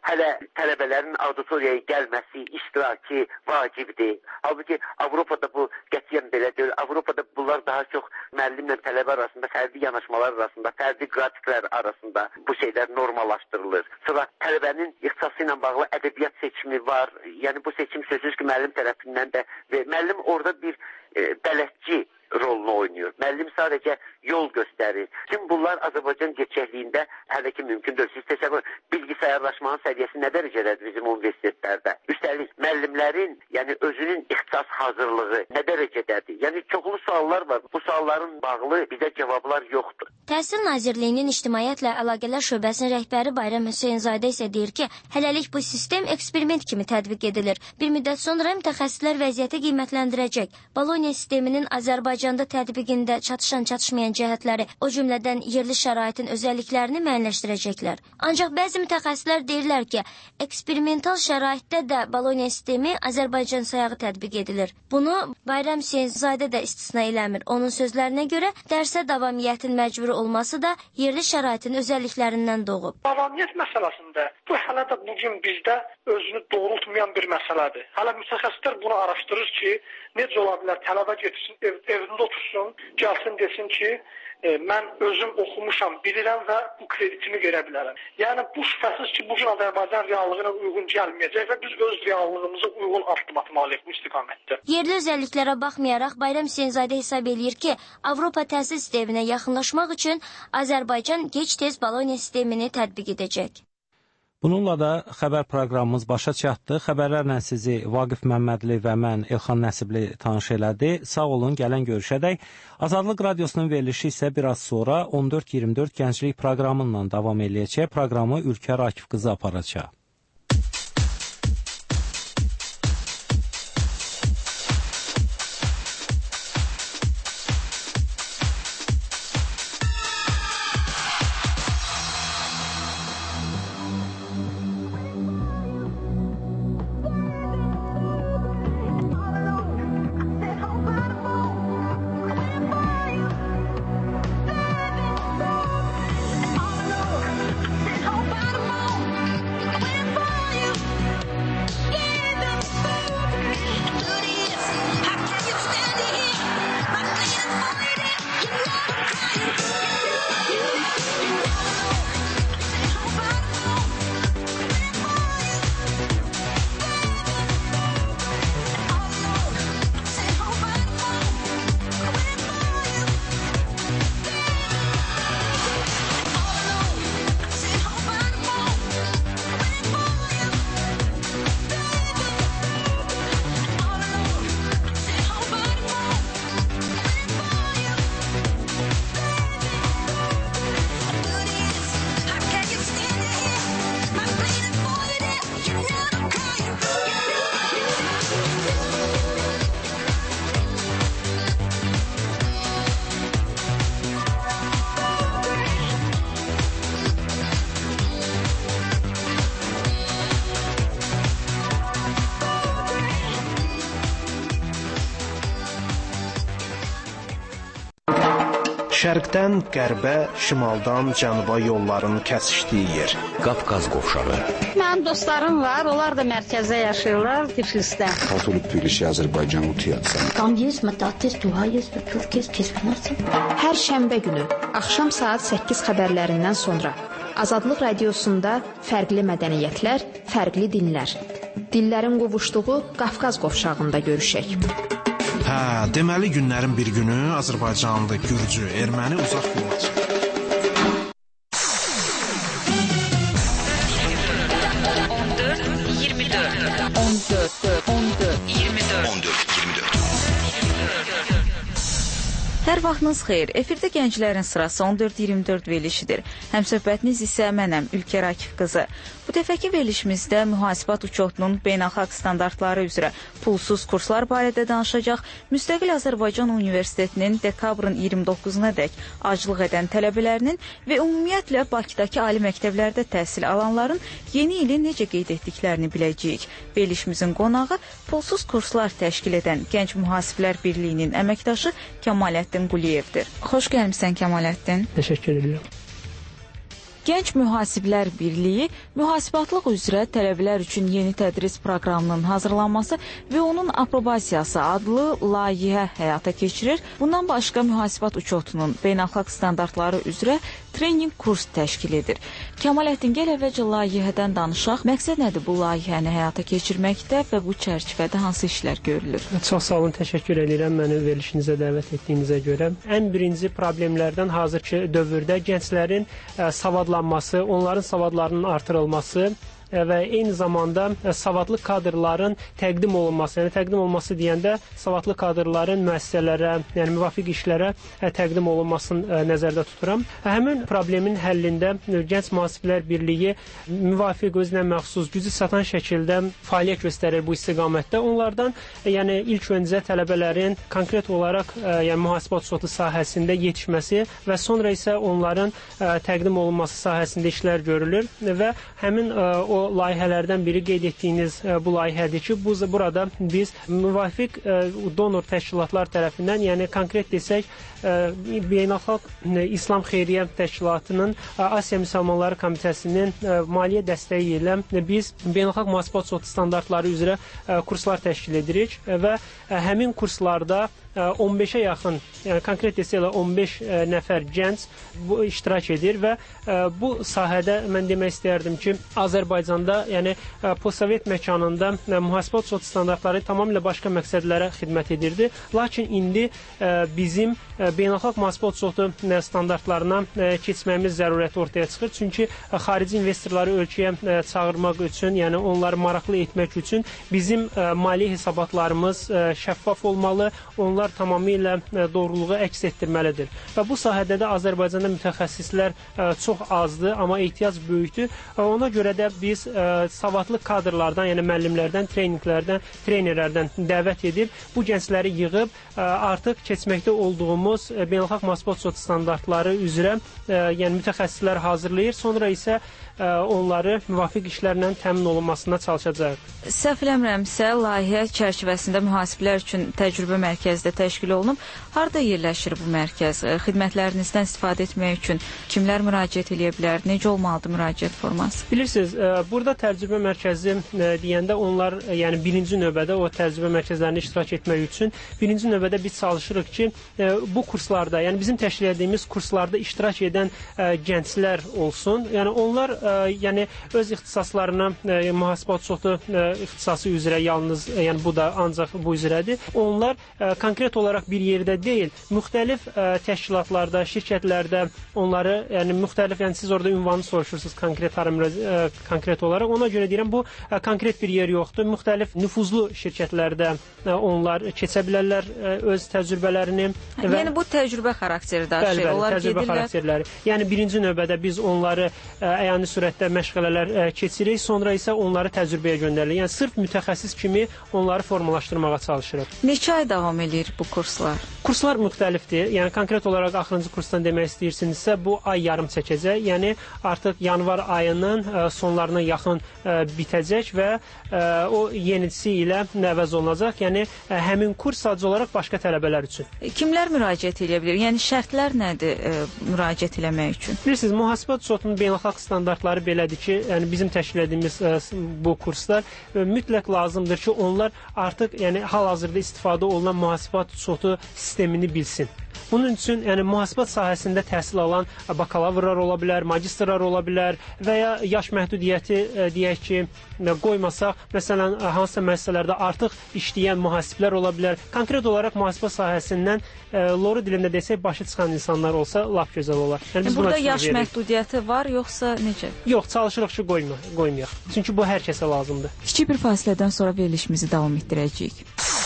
hələ tələbələrin auditoriyaya gəlməsi, iştirakı vacibdir. Halbuki Avropada bu qətiyyən belə deyil. Avropada bunlar daha çox müəllimlə tələbə arasında, fərdi yanaşmalar arasında, fərdi qrafiklər arasında bu şeylər normallaşdırılır. Sonra tələbənin ixtisası ilə bağlı ədəbiyyat seçimi var. Yəni bu seçim sözsüz ki, müəllim tərəfindən də və müəllim orada bir e, bələdçi rolunu oynayır. Müəllim sadəcə yol göstərir. Tüm bunlar Azərbaycan gerçəkliyində hələ ki mümkün deyil. Siz təsəvvür, bilgisayarlaşmanın səviyyəsi nə dərəcədədir bizim universitetlərdə? Üstəlik, müəllimlərin, yəni özünün ixtisas hazırlığı nə dərəcədədir? Yəni çoxlu suallar var. Bu sualların bağlı bizə cavablar yoxdur. Təhsil Nazirliyinin İctimaiyyətlə Əlaqələr Şöbəsinin rəhbəri Bayram Hüseynzadə isə deyir ki, hələlik bu sistem eksperiment kimi tətbiq edilir. Bir müddət sonra mütəxəssislər vəziyyəti qiymətləndirəcək. Bologna sisteminin Azərbaycanda tətbiqində çatışan-çatışmayan cəhətləri, o cümlədən yerli şəraitin özəlliklərini müəyyənləşdirəcəklər. Ancaq bəzi mütəxəssislər deyirlər ki, eksperimental şəraitdə də Bologna sistemi Azərbaycan sayağı tətbiq edilir. Bunu Bayram Hüseynzadə də istisna eləmir. Onun sözlərinə görə dərsə davamiyyətin məcburi olması da yerli şəraitin özəlliklərindən doğub. Davamiyyət məsələsində bu hələ də bugün bizdə özünü doğrultmayan bir məsələdir. Hələ mütəxəssislər bunu araşdırır ki, necə ola bilər tələbə getsin, ev, evində otursun, gəlsin desin ki, e, mən özüm oxumuşam, bilirəm və bu kreditimi verə bilərəm. Yəni bu şübhəsiz ki, bugün Azərbaycan reallığına uyğun gəlməyəcək və biz öz reallığımıza uyğun addım atmalıyıq bu istiqamətdə. Yerli özəlliklərə baxmayaraq Bayram Hüseynzadə hesab eləyir ki, Avropa təhsil sisteminə yaxınlaşmaq üçün Azərbaycan gec-tez Bologna sistemini tətbiq edəcək. Bununla da xəbər proqramımız başa çatdı. Xəbərlərlə sizi Vaqif Məmmədli və mən Elxan Nəsibli tanış elədi. Sağ olun, gələn görüşədək. Azadlıq Radiosunun verilişi isə biraz sonra on dörd iyirmi dörd gənclik proqramıyla davam eləyəcək. Proqramı Ülkər Akif qızı aparacaq. Şərqdən qərbə, şimaldan cənuba yolların kəsişdiyi yer. Qafqaz qovşağı. Mənim dostlarım var, onlar da mərkəzdə yaşayırlar, Tiflisdə. Katoluk Birleşi Azərbaycan Utiyatsan. Tam есть, мататес, tuhayes və turkes kesmənəsin. Hər şənbə günü axşam saat səkkiz xəbərlərindən sonra Azadlıq Radiosunda fərqli mədəniyyətlər, fərqli dinlər. Dillərin qovuşduğu Qafqaz qovşağında görüşək. Hə, deməli günlərin bir günü Azərbaycanlı, Gürcü, erməni uzaq yola çıxır. on dörd iyirmi dörd on dörd on dörd iyirmi dörd on dörd iyirmi dörd Hər vaxtınız xeyir. Efirdə gənclərin sırası on dörd iyirmi dörd verilişidir. Həmsöhbətiniz isə mənəm, Ülkər Akif qızı. Bu dəfəki verilişimizdə mühasibat uçotunun beynəlxalq standartları üzrə pulsuz kurslar barədə danışacaq. Müstəqil Azərbaycan Universitetinin dekabrın iyirmi doqquzuna dək aclıq edən tələbələrinin və ümumiyyətlə Bakıdakı ali məktəblərdə təhsil alanların yeni ili necə qeyd etdiklərini biləcəyik. Verilişimizin qonağı pulsuz kurslar təşkil edən Gənc Mühasiblər Birliyinin əməkdaşı Kəmaləddin Quliyevdir. Xoş gəlmisən Kəmaləddin. Təşəkkür edirəm. Gənc Mühasiblər Birliyi mühasibatlıq üzrə tələbələr üçün yeni tədris proqramının hazırlanması və onun aprobasiyası adlı layihə həyata keçirir. Bundan başqa mühasibat uçotunun beynəlxalq standartları üzrə trening kurs təşkil edir. Kemalettin, gəl əvvəlcə layihədən danışaq. Məqsəd nədir bu layihəni həyata keçirməkdə və bu çərçivədə hansı işlər görülür? Çox sağ olun, təşəkkür edirəm məni verilişinizə dəvət etdiyinizə görə. Ən birinci problemlərdən hazırki dövrdə gənclərin ə, savadlanması, onların savadlarının artırılması və eyni zamanda savadlı kadrların təqdim olunması, yəni təqdim olunması deyəndə savadlı kadrların müəssisələrə, yəni müvafiq işlərə təqdim olunmasını nəzərdə tuturam. Həmin problemin həllində Gənc Mühasiblər Birliyi müvafiq özünə məxsus gücü çatan şəkildə fəaliyyət göstərir bu istiqamətdə. Onlardan yəni ilk öncə tələbələrin konkret olaraq yəni mühasibat uçotu sahəsində yetişməsi və sonra isə onların təqdim olunması sahəsində işlər görülür və həmin o layihələrdən biri qeyd etdiyiniz e, bu layihədir ki, bu, burada biz müvafiq e, donor təşkilatlar tərəfindən, yəni konkret desək, e, Beynəlxalq e, İslam Xeyriyyə Təşkilatının, e, Asiya Müsəlmanları Komitəsinin e, maliyyə dəstəyi ilə e, biz beynəlxalq mühasibat uçotu standartları üzrə e, kurslar təşkil edirik e, və e, həmin kurslarda on beşə yaxın, yəni konkret desək on beş nəfər gənc bu iştirak edir və bu sahədə mən demək istərdim ki, Azərbaycanda, yəni postsovet məkanında mühasibat uçotu standartları tamamilə başqa məqsədlərə xidmət edirdi. Lakin indi bizim beynəlxalq mühasibat uçotu standartlarına keçməyimiz zərurəti ortaya çıxır. Çünki xarici investorları ölkəyə çağırmaq üçün, yəni onları maraqlı etmək üçün bizim maliyyə hesabatlarımız şəffaf olmalı, onlar tamamilə doğruluğu əks etdirməlidir. Və bu sahədə də Azərbaycanda mütəxəssislər çox azdır, amma ehtiyac böyükdür. Ona görə də biz savadlı kadrlardan, yəni müəllimlərdən, treninqlərdən, trenerlərdən dəvət edib bu gəncləri yığıb artıq keçməkdə olduğumuz beynəlxalq mühasibat uçotu standartları üzrə yəni mütəxəssislər hazırlayır. Sonra isə onları müvafiq işlərlə təmin olunmasına çalışacaq. Səhv eləmirəmsə, layihə çərçivəsində mühasiblər üçün təcrübə mərkəzi də təşkil olunub. Harda yerləşir bu mərkəz? Xidmətlərinizdən istifadə etmək üçün kimlər müraciət edə bilər? Necə olmalıdır müraciət forması? Bilirsiniz, burada təcrübə mərkəzi deyəndə onlar, yəni birinci növbədə o təcrübə mərkəzlərində iştirak etmək üçün birinci növbədə biz çalışırıq ki, bu kurslarda, yəni bizim təşkil etdiyimiz kurslarda iştirak edən gənclər olsun. Yəni onlar yəni öz ixtisaslarına mühasibat uçotu ixtisası üzrə yalnız, yəni bu da ancaq bu üzrədir. Onlar konkret olaraq bir yerdə deyil, müxtəlif təşkilatlarda, şirkətlərdə onları, yəni müxtəlif, yəni siz orada ünvanı soruşursunuz konkret konkret olaraq. Ona görə deyirəm, bu konkret bir yer yoxdur. Müxtəlif nüfuzlu şirkətlərdə onlar keçə bilərlər öz təcrübələrini. Və... Yəni bu təcrübə xarakteri daşıyır. Bəli, bəli, onlar təcrübə gedirlər... xarakterləri. Yəni birinci növbədə biz onları əyani sürətdə məşğələlər keçirik, sonra isə onları təcrübəyə göndəririk. Yəni sırf mütəxəssis kimi onları formalaşdırmağa çalışırıq. Neçə ay davam edir bu kurslar? Kurslar müxtəlifdir. Yəni konkret olaraq axırıncı kursdan demək istəyirsinizsə, bu ay yarım çəkəcək. Yəni artıq yanvar ayının sonlarına yaxın bitəcək və o yenisi ilə əvəz olunacaq. Yəni həmin kurs sadəcə olaraq başqa tələbələr üçün. Kimlər müraciət edə bilər? Yəni şərtlər nədir e, müraciət eləmək üçün? Bilirsiniz, mühasibat uçotunun beynəlxalq standartları belədir ki, yəni bizim təşkil etdiyimiz e, bu kurslar e, mütləq lazımdır ki, onlar artıq yəni hal-hazırda istifadə olunan mühasibat uçotu sistemini bilsin. Bunun üçün yəni mühasibat sahəsində təhsil alan bakalavrlar ola bilər, magistrlar ola bilər və ya yaş məhdudiyyəti e, deyək ki, qoymasaq, məsələn, hansısa müəssisələrdə artıq işləyən mühasiblər ola bilər. Konkret olaraq mühasibat sahəsindən e, loru dilində desək, başı çıxan insanlar olsa, lap gözəl olar. Yəni, yəni, burada yaş veririk. Məhdudiyyəti var, yoxsa necə? Yox, çalışırıq ki, qoymayaq. Çünki bu hər kəsə lazımdır. Kiçik bir fasilədən sonra verilişimizi davam etdirəcəyik.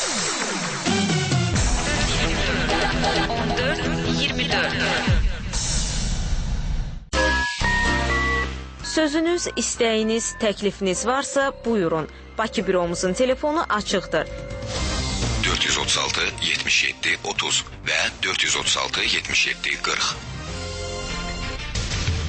Sözünüz, istəyiniz, təklifiniz varsa buyurun. Bakı büromuzun telefonu açıqdır. dörd yüz otuz altı yetmiş yeddi otuz və dörd yüz otuz altı yetmiş yeddi qırx.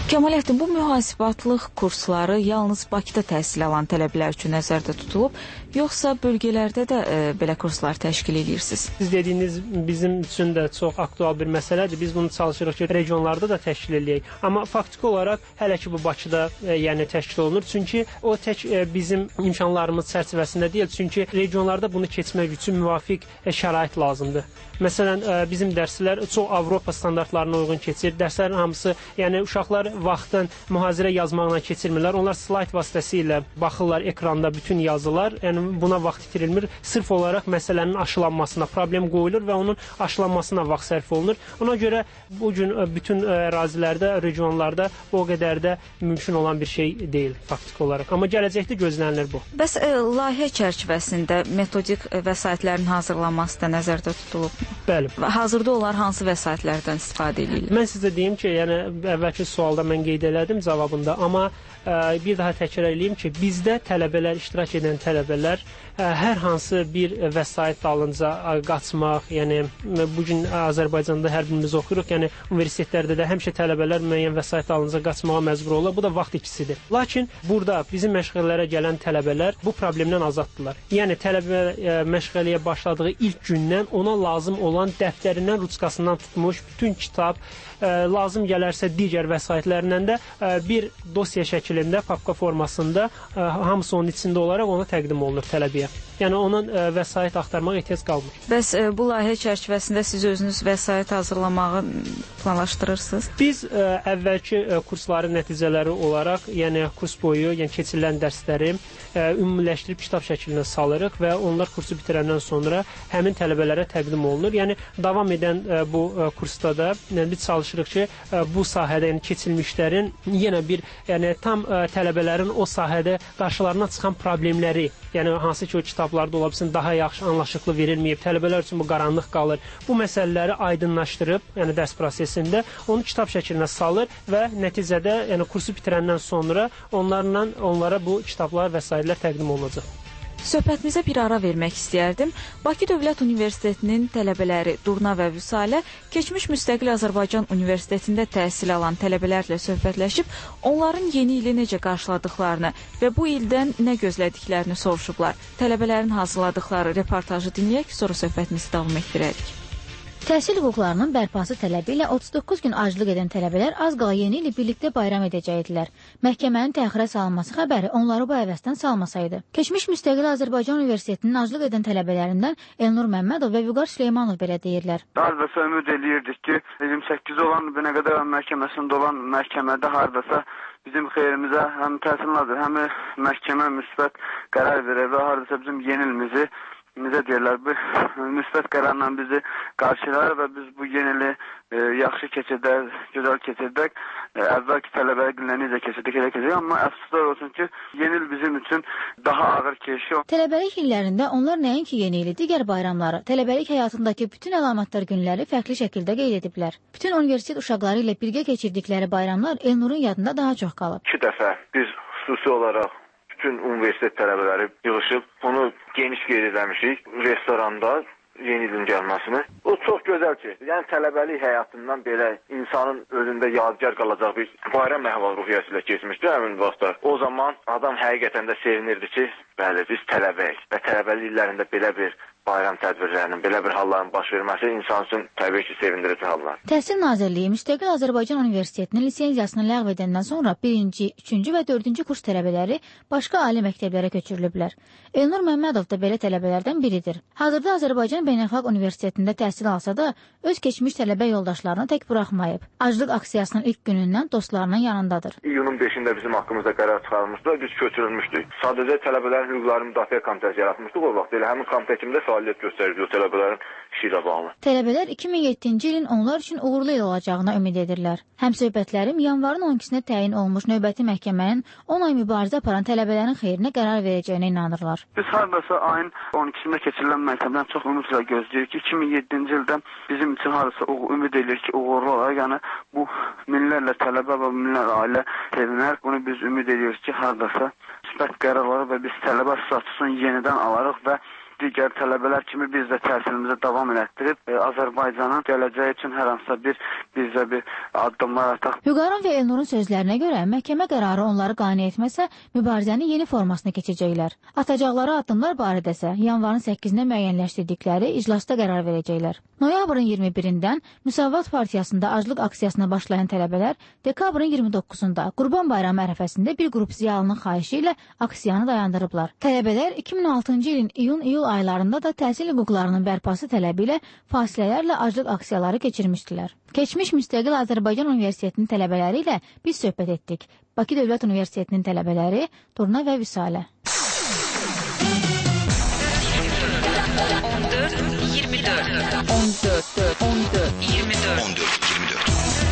Kəmaləddin, bu mühasibatlıq kursları yalnız Bakıda təhsil alan tələbələr üçün nəzərdə tutulub, yoxsa bölgələrdə də e, belə kurslar təşkil edirsiniz? Siz dediyiniz bizim üçün də çox aktual bir məsələdir. Biz bunu çalışırıq ki, regionlarda da təşkil edək. Amma faktiki olaraq hələ ki bu Bakıda e, yəni təşkil olunur. Çünki o tək e, bizim imkanlarımız çərçivəsində deyil. Çünki regionlarda bunu keçmək üçün müvafiq e, şərait lazımdır. Məsələn, e, bizim dərslər çox Avropa standartlarına uyğun keçir. Dərslərin hamısı, yəni uşaqlar vaxtın mühazirə yazmaqla keçirmirlər. Onlar slayt vasitəsilə baxırlar ekranda bütün yazılar. Yəni buna vaxt itirilmir. Sırf olaraq məsələnin aşılanmasına problem qoyulur və onun aşılanmasına vaxt sərf olunur. Ona görə bu gün bütün ərazilərdə, regionlarda o qədər də mümkün olan bir şey deyil faktiki olaraq. Amma gələcəkdə gözlənilir bu. Bəs e, layihə çərçivəsində metodik vəsaitlərin hazırlanması da nəzərdə tutulub? Bəli. Hazırda onlar hansı vəsaitlərdən istifadə edirlər? Mən sizə deyim ki, yəni əvvəlki sualda mən qeyd elədim cavabında, amma ə, bir daha təkrar edeyim ki, bizdə tələbələr, iştirak edən tələbələr ə, hər hansı bir vəsait dalınca ə, qaçmaq, yəni bu gün Azərbaycanda hər birimiz oxuyuruq, yəni universitetlərdə də həmişə tələbələr müəyyən vəsait dalınca qaçmağa məcbur olurlar. Bu da vaxt ikisidir. Lakin burada bizim məşğələlərə gələn tələbələr bu problemdən azaddılar. Yəni tələbə ə, məşğələyə başladığı ilk gündən ona lazım olan dəftərindən, ruçkasından tutmuş bütün kitab, ə, lazım gələrsə digər vəsaitlərindən də ə, bir dosya şəklində, papka formasında ə, hamısı onun içində olaraq ona təqdim olunur tələbəyə. Yəni onun ə, vəsait axtarmağa ehtiyac qalmır. Bəs ə, bu layihə çərçivəsində siz özünüz vəsait hazırlamağı planlaşdırırsınız? Biz ə, əvvəlki ə, kursların nəticələri olaraq, yəni kurs boyu, yəni keçirilən dərsləri ə, ümumiləşdirib kitab şəklində salırıq və onlar kursu bitirəndən sonra həmin tələbələrə təqdim olunur. Yəni davam edən ə, bu ə, kursda da yəni, biz çalışırıq ki, ə, bu sahədə yəni keçilmişlərin yenə bir yəni tam ə, tələbələrin o sahədə qarşılarına çıxan problemləri, yəni hansı ki o kitablarda ola bilsin daha yaxşı anlaşıqlı verilməyib, tələbələr üçün bu qaranlıq qalır. Bu məsələləri aydınlaşdırıb, yəni dərs prosesində onu kitab şəklinə salır və nəticədə yəni kursu bitirəndən sonra onlarla onlara bu kitablar və sairələr təqdim olunacaq. Söhbətimizə bir ara vermək istəyərdim. Bakı Dövlət Universitetinin tələbələri Durna və Vüsalə keçmiş müstəqil Azərbaycan Universitetində təhsil alan tələbələrlə söhbətləşib, onların yeni ili necə qarşıladıqlarını və bu ildən nə gözlədiklərini soruşublar. Tələbələrin hazırladıqları reportajı dinləyək, sonra söhbətimizi davam etdirərik. Təhsil hüquqlarının bərpası tələbi ilə otuz doqquz gün aclıq edən tələbələr az qala yeni ili birlikdə bayram edəcəkdilər. Məhkəmənin təxirə salınması xəbəri onları bu əvəzdən salmasaydı. Keçmiş müstəqil Azərbaycan Universitetinin aclıq edən tələbələrindən Elnur Məmmədov və Vüqar Süleymanov belə deyirlər. Hardasa ümid eləyirdik ki, iyirmi səkkiz olan Binə qədər məhkəməsində olan məhkəmədə hardasa bizim xeyrimizə həm təsirlidir, həm məhkəmə müsbət qərar verir və hardasa bizim yeni ilimizi necə deyirlər, bu müsbət qərarla bizi qarşılar və biz bu yeni ili e, yaxşı keçirdək, gözəl keçirdək. E, əvvəlki tələbəyə günlər necə keçirdik, elə keçirdik. Amma əfsuslar olsun ki, yeni il bizim üçün daha ağır keçiyor. Tələbəlik illərində onlar nəinki yeni ili, digər bayramları, tələbəlik həyatındakı bütün əlamətdar günləri fərqli şəkildə qeyd ediblər. Bütün universitet uşaqları ilə birgə keçirdikləri bayramlar Elnurun yadında daha çox qalıb. İki dəfə biz xüsusi olaraq bütün universitet tələbələri yığışıb, onu geniş qeyd etmişik restoranda yeni ilin gəlməsini. O çox gözəl ki, yəni tələbəlik həyatından belə insanın özündə yadigar qalacaq bir bayram əhval-ruhiyyəsi ilə keçmişdi həmin vaxtda. O zaman adam həqiqətən də sevinirdi ki, bəli, biz tələbəyik və tələbəlik illərində belə bir bayram tədbirlərinin, belə bir halların baş verməsi insan üçün təbii ki, sevindirici hallar. Təhsil Nazirliyi Müstəqil Azərbaycan Universitetinin lisenziyasını ləğv edəndən sonra birinci, üçüncü və dördüncü kurs tələbələri başqa ali məktəblərə köçürülüblər. Elnur Məmmədov da belə tələbələrdən biridir. Hazırda Azərbaycan Beynəlxalq Universitetində təhsil alsa da, öz keçmiş tələbə yoldaşlarını tək buraxmayıb. Aclıq aksiyasının ilk günündən dostlarının yanındadır. İyunun beşində bizim haqqımızda qərar çıxarılmışdı və biz köçürülmüşdük. Sadəcə tələbələrin hüquqlarını müdafiə komitəsi yaratmışdıq o vaxt. Elə həmin komitə kimdə fəaliyyət göstərirdi o tələbələrin işi ilə bağlı. Tələbələr iki min yeddinci ilin onlar üçün uğurlu il olacağına ümid edirlər. Həmsöhbətlərim yanvarın on ikisinə təyin olmuş növbəti məhkəmənin on ay mübarizə aparan tələbələrin xeyrinə qərar verəcəyinə inanırlar. Biz hardasa ayın on ikisində keçirilən məhkəmədən çox ümidlə gözləyirik ki, iki min yeddinci ildə bizim üçün hardasa ümid edirik ki, uğurlu olar. Yəni bu minlərlə tələbə və minlərlə ailə sevinər. Bunu biz ümid ediyoruz ki, hardasa müsbət qərarları və biz tələbə statusun yenidən alarıq və digər tələbələr kimi biz də təhsilimizi davam elətdirib e, Azərbaycanın gələcəyi üçün hər hansısa bir bizə bir addımlar ataq. Vüqarın və Elnurun sözlərinə görə məhkəmə qərarı onları qane etməsə, mübarizənin yeni formasına keçəcəklər. Atacaqları addımlar barədə isə yanvarın səkkizinə müəyyənləşdirdikləri iclasda qərar verəcəklər. Noyabrın iyirmi birindən Müsavat Partiyasında aclıq aksiyasına başlayan tələbələr dekabrın iyirmi doqquzunda Qurban Bayramı ərəfəsində bir qrup ziyalının xahişi ilə aksiyanı dayandırıblar. Tələbələr iki min altıncı ilin iyun-iyul aylarında da təhsil hüquqlarının bərpası tələbi ilə fasilələrlə aclıq aksiyaları keçirmişdilər. Keçmiş müstəqil Azərbaycan Universitetinin tələbələri ilə biz söhbət etdik. Bakı Dövlət Universitetinin tələbələri Turna və Vüsalə. on dörd iyirmi dörd on dörd on dörd iyirmi dörd on dörd iyirmi dörd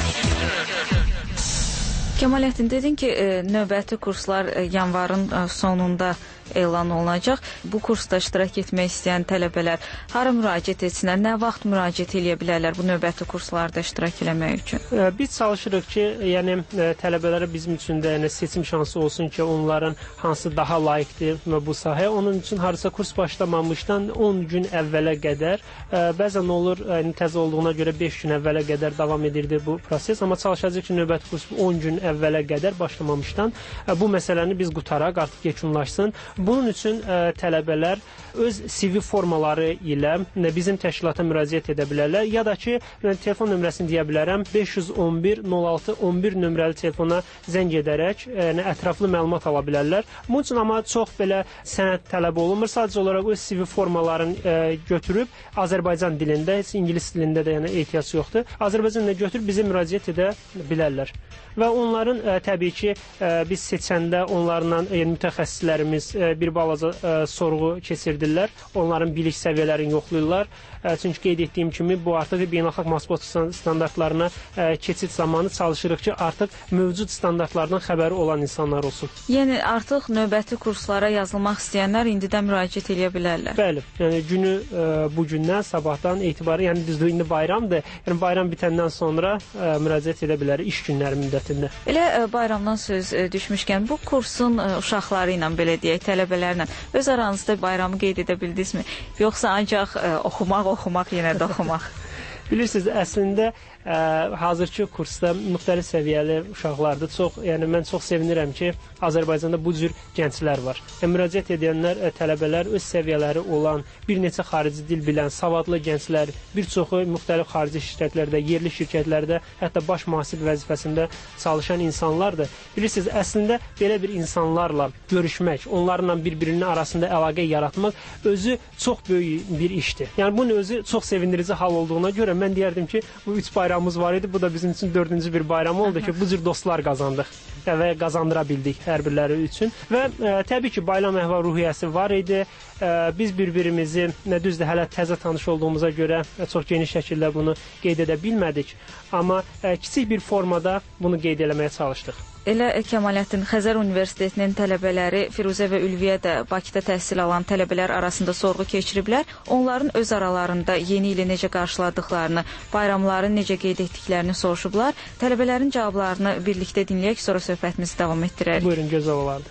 Kemalettin, dedin ki, növbəti kurslar yanvarın sonunda elan olunacaq. Bu kursda iştirak etmək istəyən tələbələr hara müraciət etsinlər, nə vaxt müraciət edə bilərlər bu növbəti kurslarda iştirak etmək üçün? Biz çalışırıq ki, yəni tələbələrə bizim üçün də yəni, seçim şansı olsun ki, onların hansı daha layiqdir bu sahəyə. Onun üçün harasa kurs başlamamışdan on gün əvvələ qədər, bəzən olur, yəni, təzə olduğuna görə beş gün əvvələ qədər davam edirdi bu proses, amma çalışacaq ki, növbəti kurs on gün əvvələ qədər başlamamışdan bu məsələni biz qutaraq, artıq yekunlaşsın. Bunun üçün ə, tələbələr öz C V formaları ilə bizim təşkilata müraciət edə bilərlər. Ya da ki, telefon nömrəsini deyə bilərəm, beş yüz on bir nol altı on bir nömrəli telefona zəng edərək yəni, ətraflı məlumat ala bilərlər. Bunun üçün amma çox belə sənəd tələb olunmur. Sadəcə olaraq öz C V formalarını ə, götürüb Azərbaycan dilində, heç ingilis dilində də yəni, ehtiyac yoxdur. Azərbaycan dilində götürüb bizə müraciət edə bilərlər. Və onların ə, təbii ki, ə, biz seçəndə onlarla yəni, mütəxəssislərimiz ə, bir balaca ə, sorğu keçirdirlər. Onların bilik səviyyələrini yoxlayırlar. Ə, çünki qeyd etdiyim kimi bu artıq beynəlxalq matbuat standartlarına ə, keçid zamanı çalışırıq ki, artıq mövcud standartlardan xəbəri olan insanlar olsun. Yəni artıq növbəti kurslara yazılmaq istəyənlər indidən müraciət edə bilərlər. Bəli. Yəni günü ə, bu gündən, sabahdan etibarı, yəni düzdür indi bayramdır. Yəni bayram bitəndən sonra ə, müraciət edə bilər iş günləri müddətində. Elə ə, bayramdan söz ə, düşmüşkən bu kursun ə, uşaqları ilə belə deyək, tələbələrlə öz aranızda bayramı qeyd edə bildinizmi? Yoxsa ancaq ə, oxumaq, oxumaq, yenə də oxumaq? Bilirsiniz, əslində ə, hazırki kursda müxtəlif səviyyəli uşaqlardır. Çox, yəni mən çox sevinirəm ki, Azərbaycanda bu cür gənclər var. Yəni, müraciət edənlər, ə, tələbələr öz səviyyələri olan, bir neçə xarici dil bilən, savadlı gənclər, bir çoxu müxtəlif xarici şirkətlərdə, yerli şirkətlərdə, hətta baş mühasib vəzifəsində çalışan insanlardır. Bilirsiniz, əslində belə bir insanlarla görüşmək, onlarla bir-birinin arasında əlaqə yaratmaq özü çox böyük bir işdir. Yəni bunun özü çox sevindirici hal olduğuna görə mən deyərdim ki, bu üç bayramımız var idi. Bu da bizim üçün dördüncü bir bayram oldu ki, bu cür dostlar qazandıq və qazandıra bildik hər birləri üçün. Və ə, təbii ki, bayram əhval-ruhiyyəsi var idi. Ə, biz bir-birimizi, nə düzdür, hələ təzə tanış olduğumuza görə ə, çox geniş şəkildə bunu qeyd edə bilmədik. Amma ə, kiçik bir formada bunu qeyd eləməyə çalışdıq. Elə Kemalettin, Xəzər Universitetinin tələbələri Firuzə və Ülviyə də Bakıda təhsil alan tələbələr arasında sorğu keçiriblər. Onların öz aralarında yeni ili necə qarşıladıqlarını, bayramları necə qeyd etdiklərini soruşublar. Tələbələrin cavablarını birlikdə dinləyək, sonra söhbətimizi davam etdirərik. Buyurun, gözəl olardı.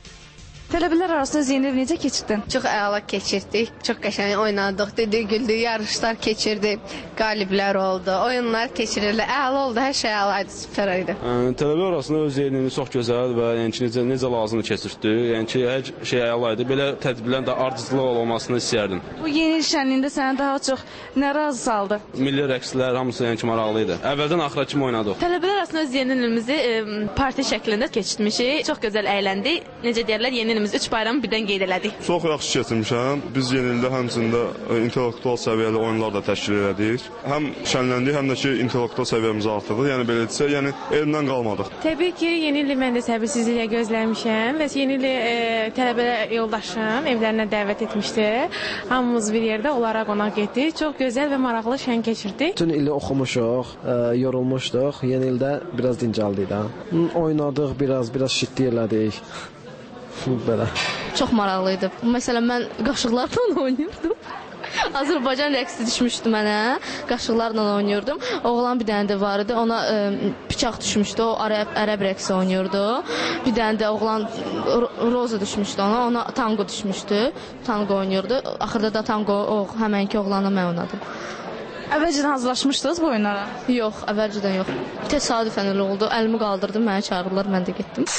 Tələbələr arasında yeni il necə keçirdin? Çox əla keçirdik. Çox qəşəng oynadıq, dedik, güldük, yarışlar keçirdik, qaliblər oldu, oyunlar keçirildi. Əla oldu, hər şey əla idi, süper idi. Tələbələr arasında öz yeni çox gözəl və yəni ki, necə, necə lazımdır keçirdi. Yəni ki, hər şey əla idi. Belə tədbirlərin də ardıcılıq olmasını istəyərdim. Bu yeni il şənliyində sənə daha çox nə razı saldı? Milli rəqslər hamısı yəni ki, maraqlı idi. Əvvəldən axıra kimi oynadıq. Tələbələr arasında öz yeni ilimizi e, parti şəklində keçirtmişik. Çox gözəl əyləndik. Necə deyirlər, yeni üç bayramı birdən qeyd elədik. Çox yaxşı keçirmişəm. Biz yeni ildə həmçində intellektual səviyyəli oyunlar da təşkil elədik. Həm şənləndik, həm də ki, intellektual səviyyəmizi artırdıq. Yəni belə desə, yəni elmdən qalmadıq. Təbii ki, yeni ili mən də səbirsizliklə gözləmişəm və yeni ili e, tələbə yoldaşım evlərinə dəvət etmişdi. Hamımız bir yerdə onlara qonaq getdik. Çox gözəl və maraqlı şən keçirdik. Bütün ili oxumuşuq, e, yorulmuşduq. Yeni ildə biraz dincəldik də. Oynadıq biraz, biraz şitli elədik. Belə. Çox maraqlı idi. Məsələn, mən qaşıqlarla oynayırdım. Azərbaycan rəqsi düşmüşdü mənə. Qaşıqlarla oynayırdım. Oğlan bir dənə də var idi. Ona ə, bıçaq düşmüşdü. O ərəb, ərəb rəqsi oynayırdı. Bir dənə də oğlan roza düşmüşdü ona. Ona tango düşmüşdü. Tango oynayırdı. Axırda da tango o həmənki oğlanla mən oynadım. Əvvəlcədən hazırlaşmışdınız bu oyunlara? Yox, əvvəlcədən yox. Təsadüfən elə oldu. Əlimi qaldırdım, məni çağırdılar, mən də getdim.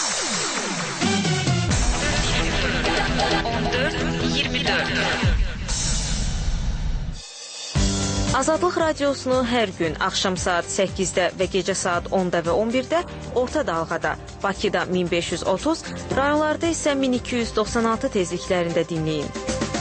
on dörd iyirmi dörd Azadlıq radiosunu hər gün axşam saat səkkizdə və gecə saat onda və on birdə orta dalğada, Bakıda min beş yüz otuz, rayonlarda isə min iki yüz doxsan altı tezliklərində dinləyin.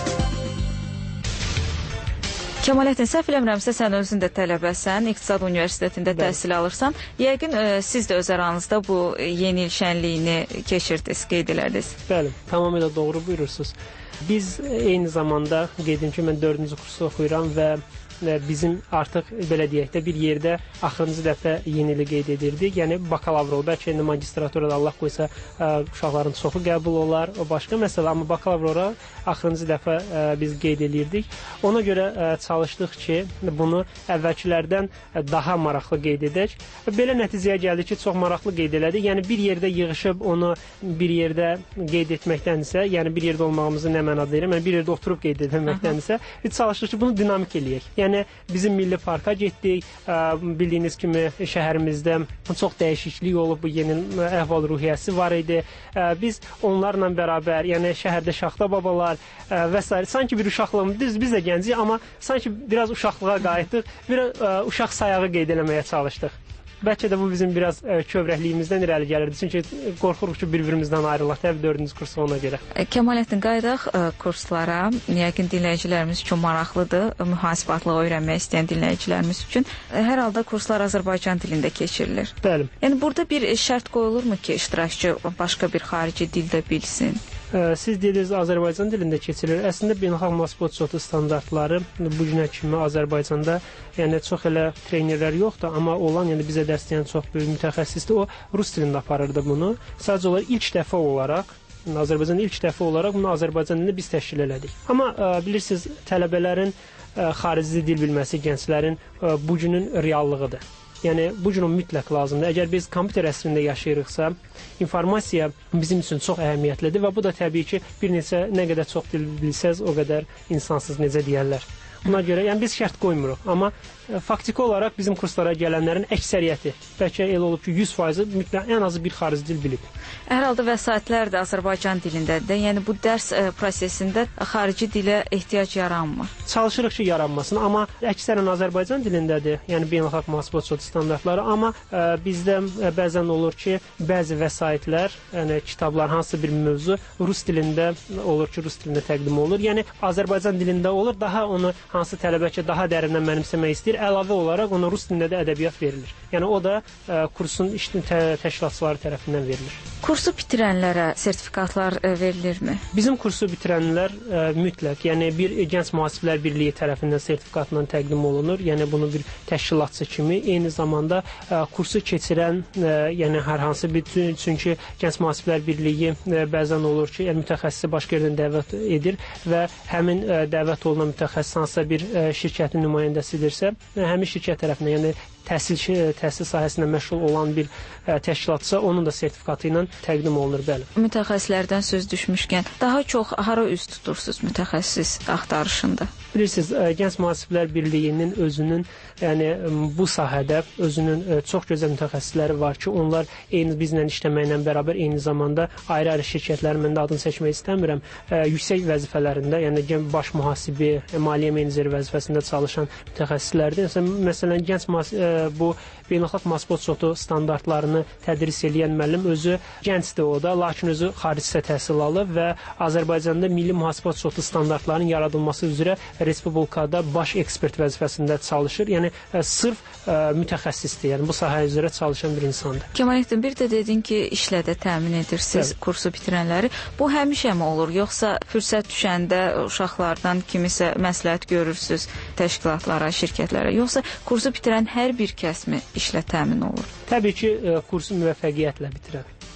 Kemalettin, səhv eləmirəmsə, sən özün də tələbəsən, İqtisad Universitetində Bəli. Təhsil alırsan. Yəqin ə, siz də öz aranızda bu yeni il şənliyini keçirdiniz, qeyd elədiniz. Bəli, tamamilə doğru buyurursunuz. Biz eyni zamanda, qeydim ki, mən dördüncü kursu oxuyuram və bizim artıq belə deyək də bir yerdə axırıncı dəfə yeni ili qeyd edirdik. Yəni bakalavr, bəlkə indi magistraturada Allah qoysa ə, uşaqların çoxu qəbul olar, o başqa məsələ, amma bakalavra axırıncı dəfə ə, biz qeyd edirdik. Ona görə ə, çalışdıq ki, bunu əvvəlkilərdən daha maraqlı qeyd edək. Belə nəticəyə gəldik ki, çox maraqlı qeyd elədik. Yəni bir yerdə yığışıb onu bir yerdə qeyd etməkdənsə, yəni bir yerdə olmağımızı nə mənada deyirəm, yəni bir yerdə oturub qeyd etməkdənsə, biz çalışdıq ki, bunu dinamik eləyək. Yəni bizim Milli Parka getdik. Bildiyiniz kimi şəhərimizdə çox dəyişiklik olub, bu yeni əhval-ruhiyyəsi var idi. Biz onlarla bərabər, yəni şəhərdə şaxta babalar və s. sanki bir uşaqlığımız, düz biz də gəncik, amma sanki biraz uşaqlığa qayıtdıq, bir uşaq sayağı qeyd eləməyə çalışdıq. Bəlkə də bu bizim biraz ə, kövrəkliyimizdən irəli gəlirdi. Çünki qorxuruq ki, bir-birimizdən ayrılaq. Təbii dördüncü kursu ona görə. Kemalettin, qayıdaq ə, kurslara. Yəqin dinləyicilərimiz üçün maraqlıdır. Mühasibatlığı öyrənmək istəyən dinləyicilərimiz üçün. Hər halda kurslar Azərbaycan dilində keçirilir. Bəli. Yəni burada bir şərt qoyulurmu ki, iştirakçı başqa bir xarici dildə bilsin? Siz dediniz Azərbaycan dilində keçirilir. Əslində beynəlxalq Moskva çotu standartları bu günə kimi Azərbaycanda, yəni çox elə trenerlər yoxdur, amma olan, yəni bizə dərs deyən çox böyük mütəxəssisdir. O rus dilində aparırdı bunu. Sadəcə olaraq ilk dəfə olaraq, Azərbaycanda ilk dəfə olaraq bunu Azərbaycan dilində biz təşkil elədik. Amma ə, bilirsiniz, tələbələrin ə, xarici dil bilməsi gənclərin ə, bu günün reallığıdır. Yəni bu gün o mütləq lazımdır. Əgər biz kompüter əsrində yaşayırıqsa, informasiya bizim üçün çox əhəmiyyətlidir və bu da təbii ki, bir neçə nə qədər çox dil bilsəz, o qədər insansız, necə deyərlər. Buna görə, yəni biz şərt qoymuruq, amma ə, faktiki olaraq bizim kurslara gələnlərin əksəriyyəti, bəlkə elə olub ki, yüz faizi mütləq ən azı bir xarici dil bilib. Hər halda vəsaitlər də Azərbaycan dilindədir. Yəni bu dərs ə, prosesində xarici dilə ehtiyac yaranmır. Çalışırıq ki, yaranmasın, amma əksərən Azərbaycan dilindədir. Yəni beynəlxalq Moskva çotu standartları, amma ə, bizdə ə, bəzən olur ki, bəzi vəsaitlər, yəni kitablar, hansı bir mövzu rus dilində olur ki, rus dilində təqdim olunur. Yəni Azərbaycan dilində olur, daha onu hansı tələbə ki, daha dərindən mənimsəmək istəyir, əlavə olaraq ona rus dilində də ədəbiyyat verilir. Yəni o da ə, kursun işin tə təşkilatçıları tərəfindən verilir. Kursu bitirənlərə sertifikatlar ə, verilirmi? Bizim kursu bitirənlər ə, mütləq, yəni bir Gənc Mühasiblər Birliyi tərəfindən sertifikatla təqdim olunur. Yəni bunu bir təşkilatçı kimi, eyni zamanda ə, kursu keçirən, ə, yəni hər hansı bir, çünki Gənc Mühasiblər Birliyi ə, bəzən olur ki, yəni mütəxəssisi başqa yerdən dəvət edir və həmin ə, dəvət olunan mütəxəssis hansısa bir ə, şirkətin nümayəndəsidirsə, həmin şirkət tərəfindən, yəni təhsil, təhsil sahəsində məşğul olan bir ə, təşkilatçı onun da sertifikatı ilə təqdim olunur, bəli. Mütəxəssislərdən söz düşmüşkən, daha çox hara üz tutursunuz mütəxəssis axtarışında? Bilirsiniz, ə, Gənc Mühasiblər Birliyinin özünün, yəni bu sahədə özünün ə, çox gözəl mütəxəssisləri var ki, onlar eyni bizlə işləməklə bərabər eyni zamanda ayrı-ayrı şirkətlərin, mən də adını seçmək istəmirəm, ə, yüksək vəzifələrində, yəni baş mühasibi, maliyyə meneceri vəzifəsində çalışan mütəxəssislərdir. Məsələn, Gənc Mühasiblər bu beynəlxalq Moskva çotu standartlarını tədris edən müəllim özü gəncdir o da, lakin özü xaricdə təhsil alıb və Azərbaycanda milli mühasibə çotu standartlarının yaradılması üzrə respublikada baş ekspert vəzifəsində çalışır. Yəni ə, sırf ə, mütəxəssisdir, yəni bu sahə üzrə çalışan bir insandır. Kemalettin, bir də dedin ki, işlə də təmin edirsiniz Bəli. Kursu bitirənləri. Bu həmişəmi olur, yoxsa fürsət düşəndə uşaqlardan kimisə məsləhət görürsüz təşkilatlara, şirkətlərə, yoxsa kursu bitirən hər bir kəsmi işlə təmin olur? Təbii ki, kursu müvəffəqiyyətlə bitirən.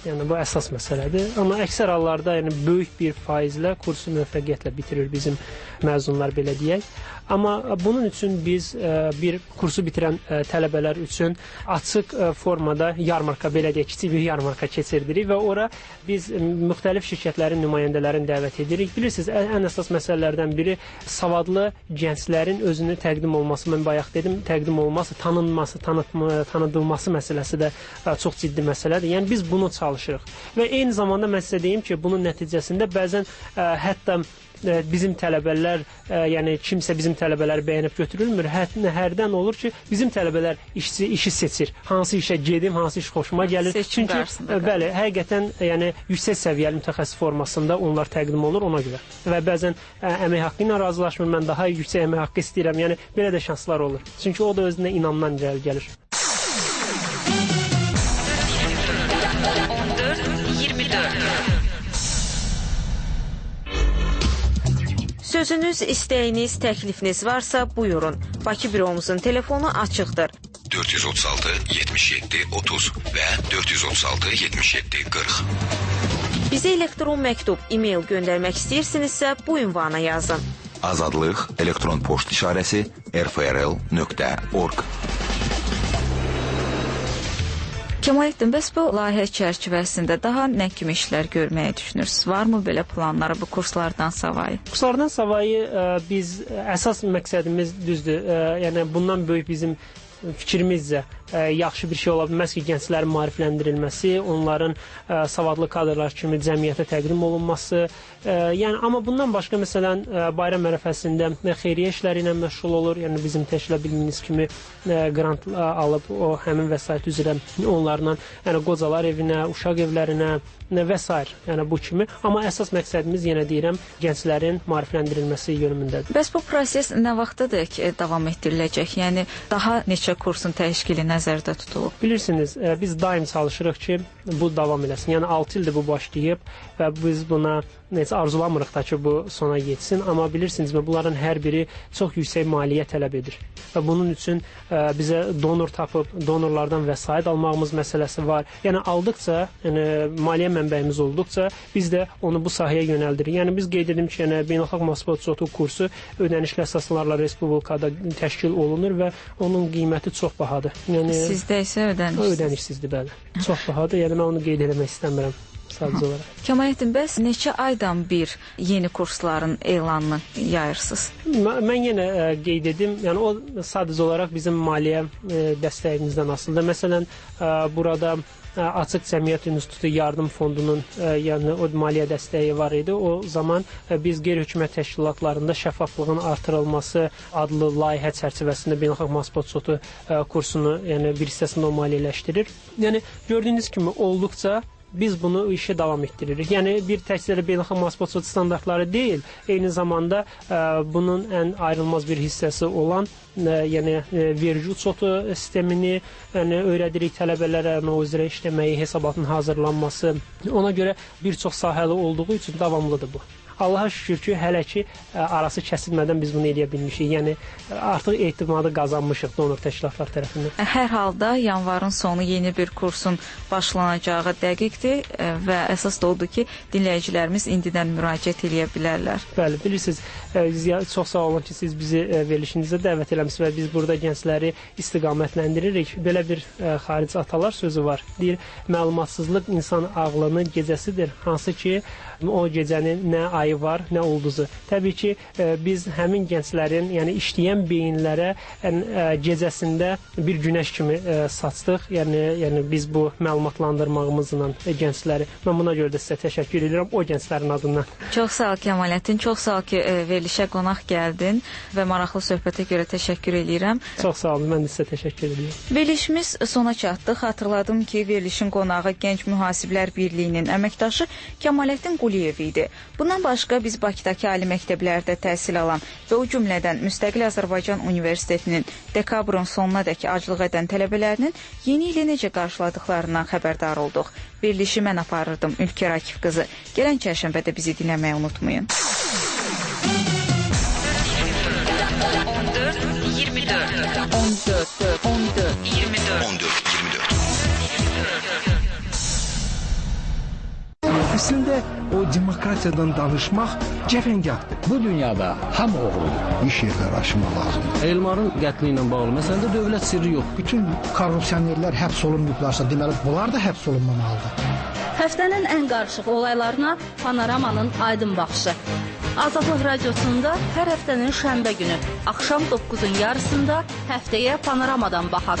Yəni bu əsas məsələdir. Amma əksər hallarda yəni böyük bir faizlə kursu müvəffəqiyyətlə bitirir bizim məzunlar belə deyək. Amma bunun üçün biz bir kursu bitirən tələbələr üçün açıq formada yarmarka, belə deyək, kiçik bir yarmarka keçirdirik və ora biz müxtəlif şirkətlərin nümayəndələrini dəvət edirik. Bilirsiniz, ən əsas məsələlərdən biri savadlı gənclərin özünü təqdim olması. Mən bayaq dedim, təqdim olması, tanınması, tanıtma, tanıdılması məsələsi də çox ciddi məsələdir. Yəni biz bunu çalışırıq. Və eyni zamanda mən sizə deyim ki, bunun nəticəsində bəzən ə, hətta ə, bizim tələbələr, ə, yəni kimsə bizim tələbələri bəyənib götürülmür. Hər, hərdən olur ki, bizim tələbələr işçi, işi seçir. Hansı işə gedim, hansı iş xoşuma gəlir. Seçim Çünki ə, bəli, həqiqətən yəni yüksək səviyyəli mütəxəssis formasında onlar təqdim olur ona görə. Və bəzən ə, əmək haqqı ilə razılaşmır, mən daha yüksək əmək haqqı istəyirəm. Yəni belə də şanslar olur. Çünki o da özünə inamdan gəlir. Sözünüz, istəyiniz, təklifiniz varsa buyurun. Bakı büromuzun telefonu açıqdır. dörd yüz otuz altı yetmiş yeddi otuz və dörd yüz otuz altı yetmiş yeddi qırx. Bizə elektron məktub, e-mail göndərmək istəyirsinizsə bu ünvana yazın. Azadlıq elektron poçt işarəsi r f r l nöqtə org. Kemalettin, bəs bu layihə çərçivəsində daha nə kimi işlər görməyi düşünürsünüz? Varmı belə planları bu kurslardan savayı? Kurslardan savayı ə, biz əsas məqsədimiz düzdür. Ə, yəni bundan böyük bizim fikrimizcə ə, yaxşı bir şey ola bilməz ki, gənclərin maarifləndirilməsi, onların ə, savadlı kadrlar kimi cəmiyyətə təqdim olunması. Ə, yəni amma bundan başqa məsələn ə, bayram ərəfəsində xeyriyyə işləri ilə məşğul olur. Yəni bizim təşkilə bildiyiniz kimi ə, qrant ə, alıb o həmin vəsait üzrə onlarla, yəni qocalar evinə, uşaq evlərinə və s. yəni bu kimi. Amma əsas məqsədimiz yenə deyirəm, gənclərin maarifləndirilməsi yönümündədir. Bəs bu proses nə vaxtadır ki, davam etdiriləcək? Yəni daha neçə kursun təşkili nəzərdə tutulub? Bilirsiniz, biz daim çalışırıq ki, bu davam eləsin. Yəni altı ildir bu başlayıb və biz buna necə arzulamırıq da ki, bu sona yetsin. Amma bilirsiniz, bunların hər biri çox yüksək maliyyə tələb edir. Və bunun üçün ə, bizə donor tapıb, donorlardan vəsait almağımız məsələsi var. Yəni aldıqca, yəni maliyyə mənbəyimiz olduqca biz də onu bu sahəyə yönəldirik. Yəni biz qeyd edim ki, yəni beynəlxalq matbuat kursu ödənişli əsaslarla respublikada təşkil olunur və onun qiyməti çox bahadır. Yəni sizdə isə ödənişsiz. Ödənişsizdir, bəli. Çox bahadır. Yəni mən onu qeyd etmək istəmirəm. Kemalettin, bəs neçə aydan bir yeni kursların elanını yayırsınız? Mən yenə ə, qeyd edim, yəni o sadəcə olaraq bizim maliyyə ə, dəstəyimizdən asılıdır. Məsələn, ə, burada ə, Açıq Cəmiyyət İnstitutu Yardım Fondunun ə, yəni o maliyyə dəstəyi var idi. O zaman ə, biz qeyri-hökumət təşkilatlarında şəffaflığın artırılması adlı layihə çərçivəsində beynəlxalq matbuat kursunu, yəni bir hissəsini o maliyyələşdirir. Yəni gördüyünüz kimi olduqca biz bunu işi davam etdiririk. Yəni bir təkcə beynəlxalq matbuat standartları deyil, eyni zamanda ə, bunun ən ayrılmaz bir hissəsi olan ə, yəni ə, vergi uçotu sistemini yəni, öyrədirik tələbələrə, o üzrə işləməyi, hesabatın hazırlanması. Ona görə bir çox sahəli olduğu üçün davamlıdır bu. Allaha şükür ki, hələ ki arası kəsilmədən biz bunu edə bilmişik. Yəni artıq etimadı qazanmışıq donor təşkilatlar tərəfindən. Hər halda yanvarın sonu yeni bir kursun başlanacağı dəqiqdir və əsas da odur ki, dinləyicilərimiz indidən müraciət edə bilərlər. Bəli, bilirsiniz, çox sağ olun ki, siz bizi verilişinizə dəvət eləmişsiniz və biz burada gəncləri istiqamətləndiриrik. Belə bir xarici atalar sözü var. Deyir, məlumatsızlıq insan ağlının gecəsidir, hansı ki o gecənin nə ayı var, nə ulduzu. Təbii ki, biz həmin gənclərin, yəni işləyən beyinlərə gecəsində bir günəş kimi saçdıq. Yəni, yəni biz bu məlumatlandırmağımızla gəncləri. Mən buna görə də sizə təşəkkür edirəm o gənclərin adından. Çox sağ ol Kemalettin, çox sağ ol ki, verilişə qonaq gəldin və maraqlı söhbətə görə təşəkkür edirəm. Çox sağ olun, mən də sizə təşəkkür edirəm. Verilişimiz sona çatdı. Xatırladım ki, verilişin qonağı Gənc Mühasiblər Birliyinin əməkdaşı Kemalettin Quliyev idi. Bundan başqa biz Bakıdakı ali məktəblərdə təhsil alan və o cümlədən Müstəqil Azərbaycan Universitetinin dekabrın sonunadək aclıq edən tələbələrinin yeni ili necə qarşıladıqlarından xəbərdar olduq. Verilişi mən aparırdım, Ülker Akif qızı. Gələn çərşənbədə bizi dinləməyi unutmayın. on dörd iyirmi dörd on dörd iyirmi dörd Əslində o demokratiyadan danışmaq cəfəngahdır. Bu dünyada həm oğlu iş yerləri açmaq lazımdır. Elmarın qətli ilə bağlı məsələdə dövlət sirri yox. Bütün korrupsionerlər həbs olunmayıblarsa, deməli bunlar da həbs olunmamalıdır. Həftənin ən qarışıq olaylarına Panoramanın aydın baxışı. Azadlıq Radiosunda hər həftənin şənbə günü axşam doqquzun yarısında həftəyə Panoramadan baxaq.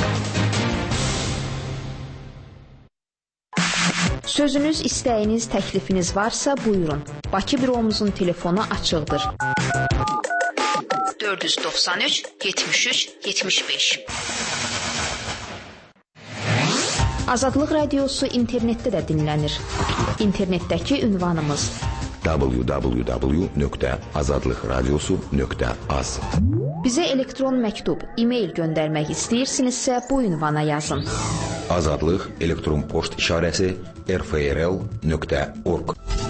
Sözünüz, istəyiniz, təklifiniz varsa buyurun. Bakı büromuzun telefonu açıqdır. dörd yüz doxsan üç yetmiş üç yetmiş beş. Azadlıq Radiosu internetdə də dinlənir. İnternetdəki ünvanımız w w w nöqtə azadlıqradiosu nöqtə az. Bizə elektron məktub, e-mail göndərmək istəyirsinizsə bu ünvana yazın. Azadlıq elektron poçt işarəsi r f r l nöqtə org.